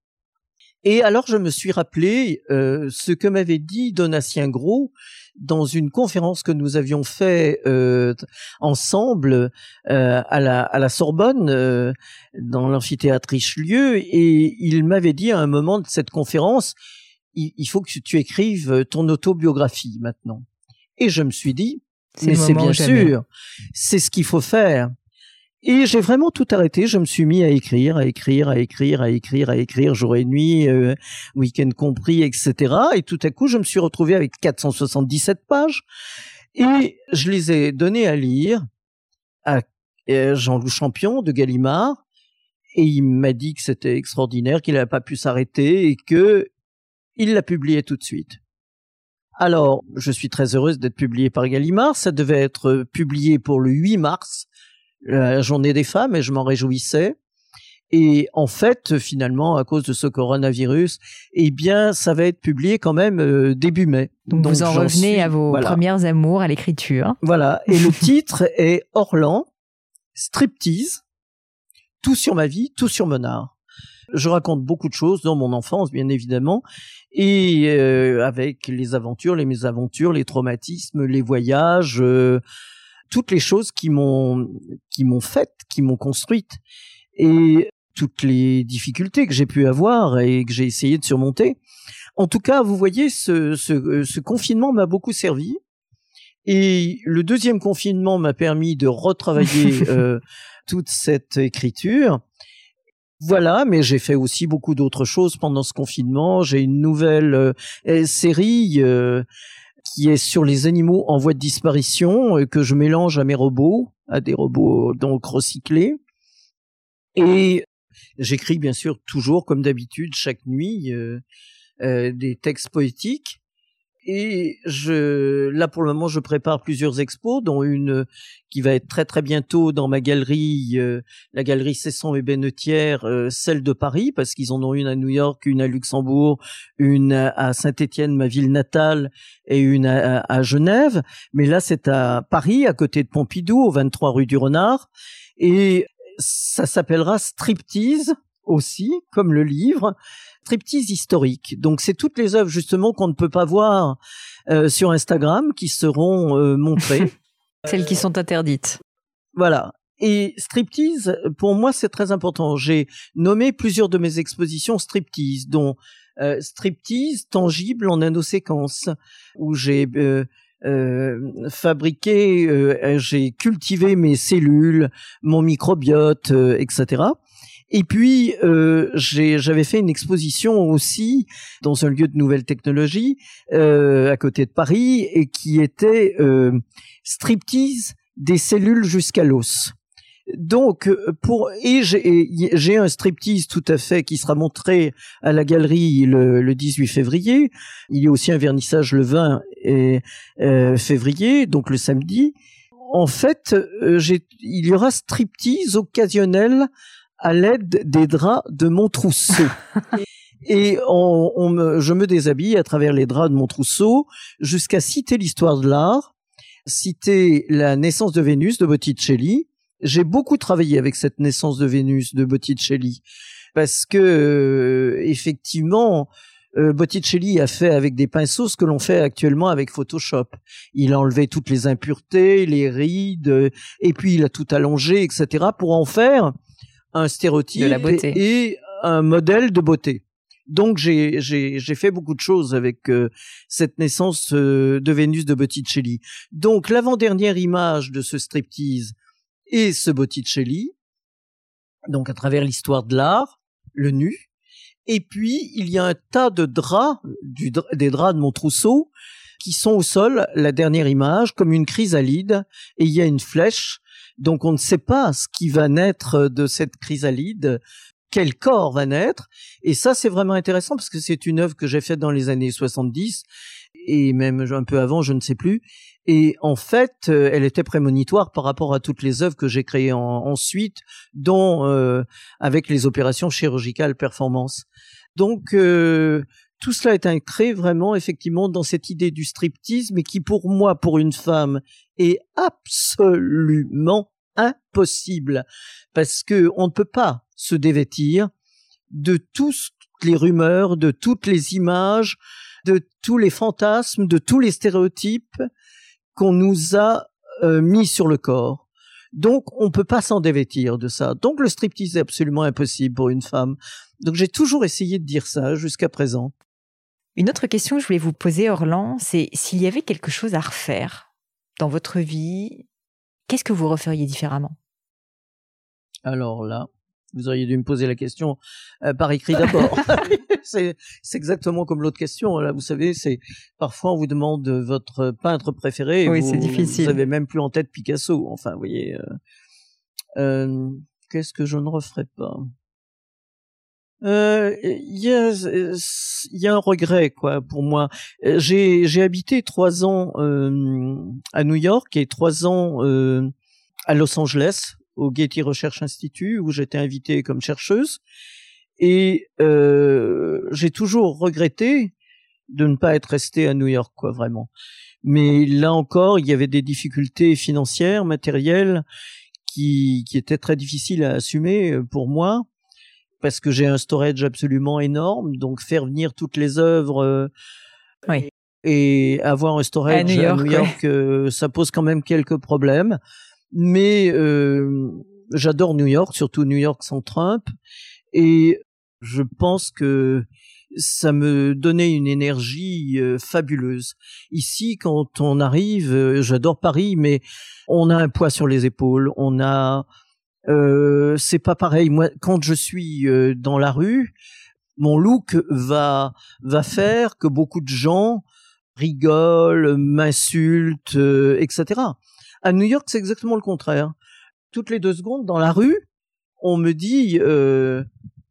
Et alors, je me suis rappelé euh, ce que m'avait dit Donatien Gros dans une conférence que nous avions fait euh, ensemble euh, à la à la Sorbonne euh, dans l'amphithéâtre Richelieu, et il m'avait dit à un moment de cette conférence, il, il faut que tu écrives ton autobiographie maintenant. Et je me suis dit, c'est mais c'est bien sûr, c'est ce qu'il faut faire. Et j'ai vraiment tout arrêté. Je me suis mis à écrire, à écrire, à écrire, à écrire, à écrire, jour et nuit, euh, week-end compris, et cetera. Et tout à coup, je me suis retrouvé avec quatre cent soixante-dix-sept pages. Et je les ai données à lire à Jean-Loup Champion de Gallimard. Et il m'a dit que c'était extraordinaire, qu'il n'avait pas pu s'arrêter et que il l'a publié tout de suite. Alors, je suis très heureuse d'être publiée par Gallimard. Ça devait être publié pour le huit mars, la journée des femmes, et je m'en réjouissais. Et en fait, finalement, à cause de ce coronavirus, eh bien, ça va être publié quand même euh, début mai. Donc, Donc vous en revenez suis, à vos voilà. premières amours, à l'écriture. Voilà. Et le titre est Orlan, striptease, tout sur ma vie, tout sur mon art. Je raconte beaucoup de choses dans mon enfance, bien évidemment, et euh, avec les aventures, les mésaventures, les traumatismes, les voyages, euh, toutes les choses qui m'ont qui m'ont faite, qui m'ont construite, et toutes les difficultés que j'ai pu avoir et que j'ai essayé de surmonter. En tout cas, vous voyez, ce, ce, ce confinement m'a beaucoup servi. Et le deuxième confinement m'a permis de retravailler euh, toute cette écriture. Voilà, mais j'ai fait aussi beaucoup d'autres choses pendant ce confinement. J'ai une nouvelle euh, série euh, qui est sur les animaux en voie de disparition, euh, que je mélange à mes robots, à des robots donc recyclés. Et j'écris bien sûr toujours, comme d'habitude, chaque nuit, euh, euh, des textes poétiques. Et je, là pour le moment, je prépare plusieurs expos, dont une qui va être très très bientôt dans ma galerie, euh, la galerie Cesson et Bennetière, euh, celle de Paris, parce qu'ils en ont une à New York, une à Luxembourg, une à Saint-Étienne, ma ville natale, et une à, à Genève. Mais là, c'est à Paris, à côté de Pompidou, au vingt-trois rue du Renard, et ça s'appellera Striptease aussi, comme le livre. Striptease historique. Donc c'est toutes les œuvres justement qu'on ne peut pas voir euh, sur Instagram qui seront euh, montrées. Celles qui sont interdites. Voilà. Et striptease, pour moi, c'est très important. J'ai nommé plusieurs de mes expositions striptease, dont euh, striptease tangible en nanoséquence, où j'ai euh, euh, fabriqué, euh, j'ai cultivé mes cellules, mon microbiote, euh, et cetera. Et puis, euh, j'ai, j'avais fait une exposition aussi dans un lieu de nouvelles technologies euh, à côté de Paris, et qui était euh, striptease des cellules jusqu'à l'os. Donc, pour et j'ai, j'ai un striptease tout à fait qui sera montré à la galerie le, le dix-huit février. Il y a aussi un vernissage le vingt et, euh, février, donc le samedi. En fait, euh, j'ai, il y aura striptease occasionnel à l'aide des draps de mon trousseau. Et on, on me, je me déshabille à travers les draps de mon trousseau jusqu'à citer l'histoire de l'art, citer la naissance de Vénus de Botticelli, j'ai beaucoup travaillé avec cette naissance de Vénus de Botticelli parce que euh, effectivement euh, Botticelli a fait avec des pinceaux ce que l'on fait actuellement avec Photoshop. Il a enlevé toutes les impuretés, les rides, euh, et puis il a tout allongé, et cetera pour en faire un stéréotype de la beauté. Et, et un modèle de beauté. Donc j'ai j'ai j'ai fait beaucoup de choses avec euh, cette naissance euh, de Vénus de Botticelli. Donc l'avant-dernière image de ce striptease est ce Botticelli, donc à travers l'histoire de l'art, le nu. Et puis il y a un tas de draps, du, des draps de mon trousseau, qui sont au sol, la dernière image, comme une chrysalide, et il y a une flèche. Donc on ne sait pas ce qui va naître de cette chrysalide, quel corps va naître. Et ça, c'est vraiment intéressant parce que c'est une œuvre que j'ai faite dans les années soixante-dix et même un peu avant, je ne sais plus. Et en fait, euh, elle était prémonitoire par rapport à toutes les œuvres que j'ai créées en, ensuite, dont euh, avec les opérations chirurgicales performance. Donc, euh, tout cela est ancré vraiment, effectivement, dans cette idée du striptease, mais qui pour moi, pour une femme, est absolument impossible parce que on ne peut pas se dévêtir de toutes les rumeurs, de toutes les images, de tous les fantasmes, de tous les stéréotypes qu'on nous a euh, mis sur le corps. Donc, on peut pas s'en dévêtir de ça. Donc, le striptease est absolument impossible pour une femme. Donc, j'ai toujours essayé de dire ça jusqu'à présent. Une autre question que je voulais vous poser, Orlan, c'est s'il y avait quelque chose à refaire dans votre vie, qu'est-ce que vous referiez différemment? Alors là, vous auriez dû me poser la question euh, par écrit d'abord. c'est, c'est exactement comme l'autre question. Là, vous savez, c'est parfois on vous demande votre peintre préféré. Et oui, vous, c'est difficile. Vous avez même plus en tête Picasso. Enfin, vous voyez. Euh, euh, qu'est-ce que je ne referais pas? Il euh, y a, il y a un regret, quoi, pour moi. J'ai, j'ai habité trois ans euh, à New York et trois ans euh, à Los Angeles, au Getty Research Institute, où j'étais invitée comme chercheuse. Et euh, j'ai toujours regretté de ne pas être restée à New York, quoi, vraiment. Mais là encore, il y avait des difficultés financières, matérielles, qui, qui étaient très difficiles à assumer pour moi, parce que j'ai un storage absolument énorme. Donc, faire venir toutes les œuvres euh, oui. et avoir un storage à New York, à New York ouais. euh, ça pose quand même quelques problèmes. Mais euh, j'adore New York, surtout New York sans Trump, et je pense que ça me donnait une énergie euh, fabuleuse. Ici, quand on arrive, euh, j'adore Paris, mais on a un poids sur les épaules. On a, euh, c'est pas pareil. Moi, quand je suis euh, dans la rue, mon look va va faire que beaucoup de gens rigolent, m'insultent, euh, et cetera. À New York, c'est exactement le contraire. Toutes les deux secondes, dans la rue, on me dit euh,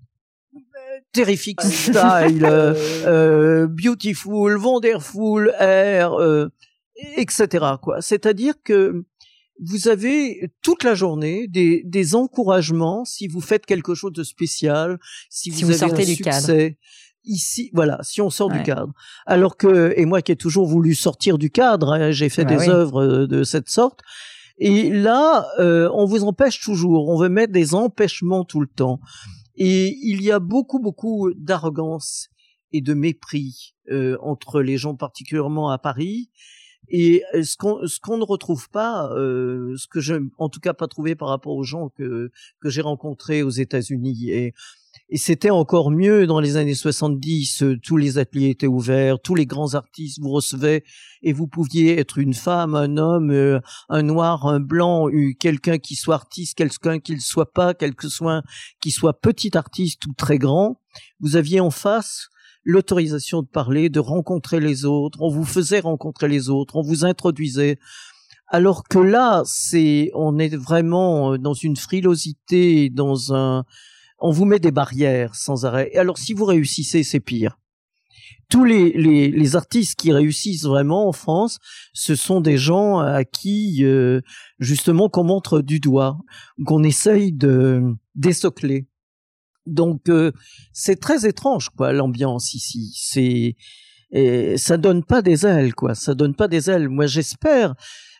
terrific style, euh, euh, beautiful, wonderful air, euh, et cetera. Quoi. C'est-à-dire que vous avez toute la journée des, des encouragements si vous faites quelque chose de spécial, si, si vous, vous avez sortez un du succès. Cadre. Ici, voilà, si on sort ouais. du cadre. Alors que, et moi qui ai toujours voulu sortir du cadre, hein, j'ai fait bah des oui. œuvres de cette sorte. Et là, euh, on vous empêche toujours. On veut mettre des empêchements tout le temps. Et il y a beaucoup, beaucoup d'arrogance et de mépris euh, entre les gens, particulièrement à Paris. Et ce qu'on, ce qu'on ne retrouve pas, euh, ce que je, en tout cas, pas trouvé par rapport aux gens que que j'ai rencontrés aux États-Unis. Et Et c'était encore mieux dans les années soixante-dix, euh, tous les ateliers étaient ouverts, tous les grands artistes vous recevaient et vous pouviez être une femme, un homme, euh, un noir, un blanc, euh, quelqu'un qui soit artiste, quelqu'un qui ne le soit pas, quel que soit, qui soit petit artiste ou très grand. Vous aviez en face l'autorisation de parler, de rencontrer les autres, on vous faisait rencontrer les autres, on vous introduisait. Alors que là, c'est, on est vraiment dans une frilosité, dans un... On vous met des barrières sans arrêt. Et alors, si vous réussissez, c'est pire. Tous les, les, les artistes qui réussissent vraiment en France, ce sont des gens à qui, euh, justement, qu'on montre du doigt, qu'on essaye de désocler. Donc, euh, c'est très étrange, quoi, l'ambiance ici. C'est, et ça donne pas des ailes, quoi. Ça donne pas des ailes. Moi, j'espère.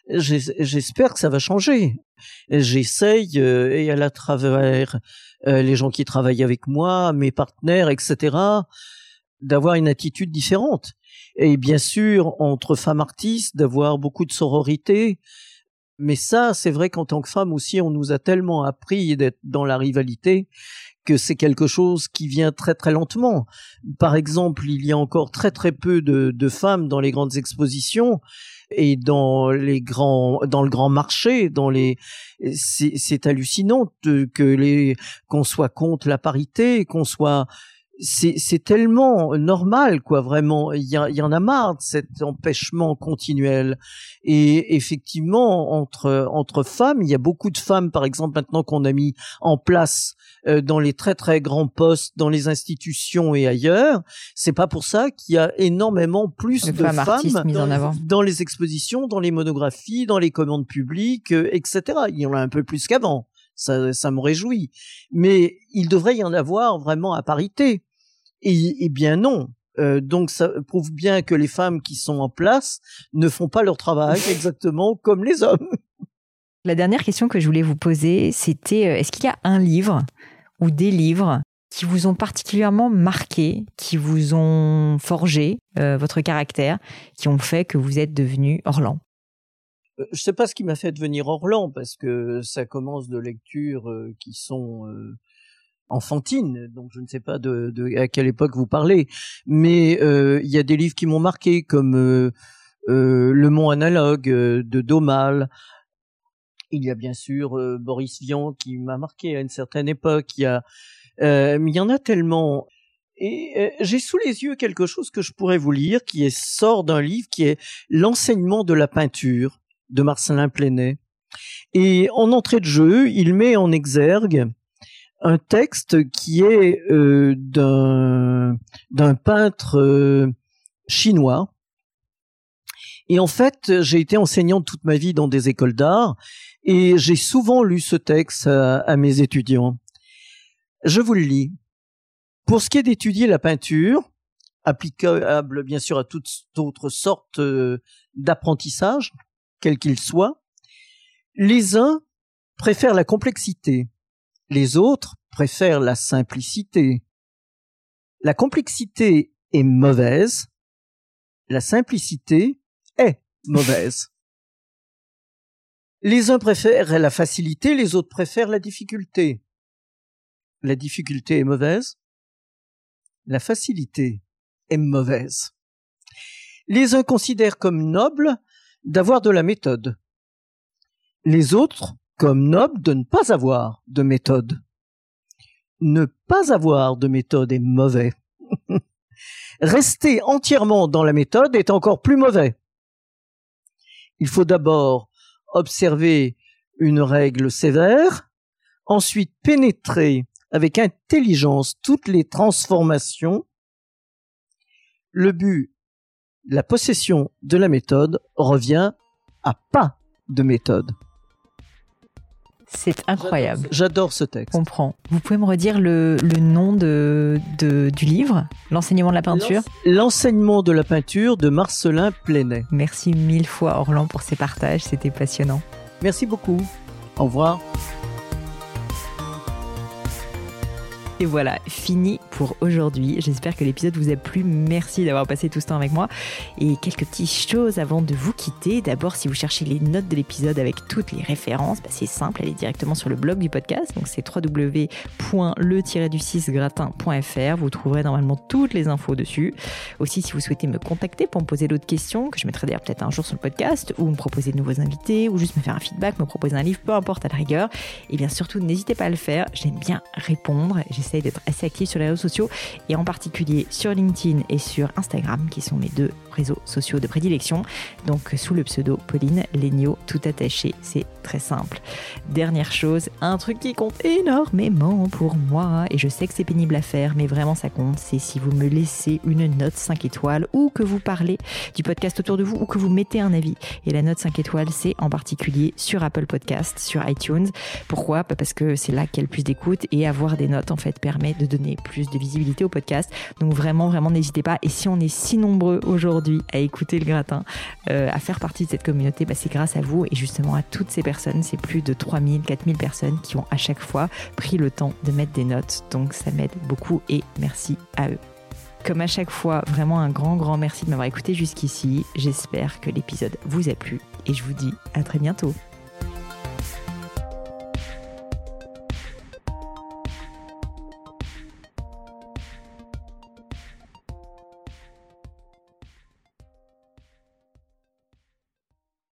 j'espère que ça va changer. J'essaye, euh, et à la travers euh, les gens qui travaillent avec moi, mes partenaires, et cetera, d'avoir une attitude différente. Et bien sûr, entre femmes artistes, d'avoir beaucoup de sororité. Mais ça, c'est vrai qu'en tant que femme aussi, on nous a tellement appris d'être dans la rivalité que c'est quelque chose qui vient très très lentement. Par exemple, il y a encore très très peu de, de femmes dans les grandes expositions et dans les grands, dans le grand marché, dans les, c'est, c'est hallucinant que les, qu'on soit contre la parité, qu'on soit, c'est, c'est tellement normal, quoi, vraiment. Il y, a, il y en a marre de cet empêchement continuel. Et effectivement, entre, entre femmes, il y a beaucoup de femmes, par exemple, maintenant qu'on a mis en place euh, dans les très très grands postes, dans les institutions et ailleurs. C'est pas pour ça qu'il y a énormément plus de, de femmes, femmes mises en avant dans les expositions, dans les monographies, dans les commandes publiques, euh, et cetera. Il y en a un peu plus qu'avant. Ça, ça me réjouit. Mais il devrait y en avoir vraiment à parité. Et, et bien non. Euh, donc ça prouve bien que les femmes qui sont en place ne font pas leur travail exactement comme les hommes. La dernière question que je voulais vous poser, c'était est-ce qu'il y a un livre ou des livres qui vous ont particulièrement marqué, qui vous ont forgé euh, votre caractère, qui ont fait que vous êtes devenu Orlan? Je sais pas ce qui m'a fait devenir Orlan, parce que ça commence de lectures euh, qui sont euh, enfantines, donc je ne sais pas de, de à quelle époque vous parlez, mais il euh, y a des livres qui m'ont marqué, comme euh, euh, Le Mont Analogue euh, de Daumal. Il y a bien sûr euh, Boris Vian qui m'a marqué à une certaine époque. Il y a, euh, mais il y en a tellement. Et euh, j'ai sous les yeux quelque chose que je pourrais vous lire, qui est, sort d'un livre qui est L'enseignement de la peinture de Marcellin Plenay. Et en entrée de jeu, il met en exergue un texte qui est euh, d'un d'un peintre euh, chinois. Et en fait, j'ai été enseignante toute ma vie dans des écoles d'art et j'ai souvent lu ce texte à, à mes étudiants. Je vous le lis. Pour ce qui est d'étudier la peinture, applicable bien sûr à toutes autres sortes euh, d'apprentissage, quel qu'il soit, les uns préfèrent la complexité, les autres préfèrent la simplicité. La complexité est mauvaise, la simplicité est mauvaise. Les uns préfèrent la facilité, les autres préfèrent la difficulté. La difficulté est mauvaise, la facilité est mauvaise. Les uns considèrent comme noble d'avoir de la méthode, les autres comme noble de ne pas avoir de méthode. Ne pas avoir de méthode est mauvais. Rester entièrement dans la méthode est encore plus mauvais. Il faut d'abord observer une règle sévère, ensuite pénétrer avec intelligence toutes les transformations. Le but, la possession de la méthode, revient à pas de méthode. C'est incroyable. J'adore, j'adore ce texte. Je comprends. Vous pouvez me redire le, le nom de, de, du livre, L'enseignement de la peinture? L'enseignement de la peinture de Marcellin Plenay. Merci mille fois Orlan pour ces partages, c'était passionnant. Merci beaucoup. Au revoir. Et voilà, fini pour aujourd'hui. J'espère que l'épisode vous a plu. Merci d'avoir passé tout ce temps avec moi. Et quelques petites choses avant de vous quitter. D'abord, si vous cherchez les notes de l'épisode avec toutes les références, bah c'est simple, allez directement sur le blog du podcast. Donc c'est w w w point le tiret du six gratin point f r. Vous trouverez normalement toutes les infos dessus. Aussi, si vous souhaitez me contacter pour me poser d'autres questions, que je mettrai d'ailleurs peut-être un jour sur le podcast, ou me proposer de nouveaux invités, ou juste me faire un feedback, me proposer un livre, peu importe à la rigueur. Et bien surtout, n'hésitez pas à le faire. J'aime bien répondre. J'essaie d'être assez active sur les réseaux sociaux et en particulier sur LinkedIn et sur Instagram qui sont mes deux réseaux sociaux de prédilection, donc sous le pseudo Pauline Léniaud, tout attaché, c'est très simple. Dernière chose, un truc qui compte énormément pour moi, et je sais que c'est pénible à faire, mais vraiment ça compte, c'est si vous me laissez une note cinq étoiles, ou que vous parlez du podcast autour de vous, ou que vous mettez un avis. Et la note cinq étoiles, c'est en particulier sur Apple Podcast, sur iTunes. Pourquoi ? Parce que c'est là qu'il y a le plus d'écoute, et avoir des notes en fait permet de donner plus de visibilité au podcast. Donc vraiment, vraiment n'hésitez pas. Et si on est si nombreux aujourd'hui aujourd'hui à écouter le gratin, euh, à faire partie de cette communauté, bah, c'est grâce à vous et justement à toutes ces personnes. C'est plus de trois mille, quatre mille personnes qui ont à chaque fois pris le temps de mettre des notes. Donc ça m'aide beaucoup et merci à eux. Comme à chaque fois, vraiment un grand, grand merci de m'avoir écouté jusqu'ici. J'espère que l'épisode vous a plu et je vous dis à très bientôt.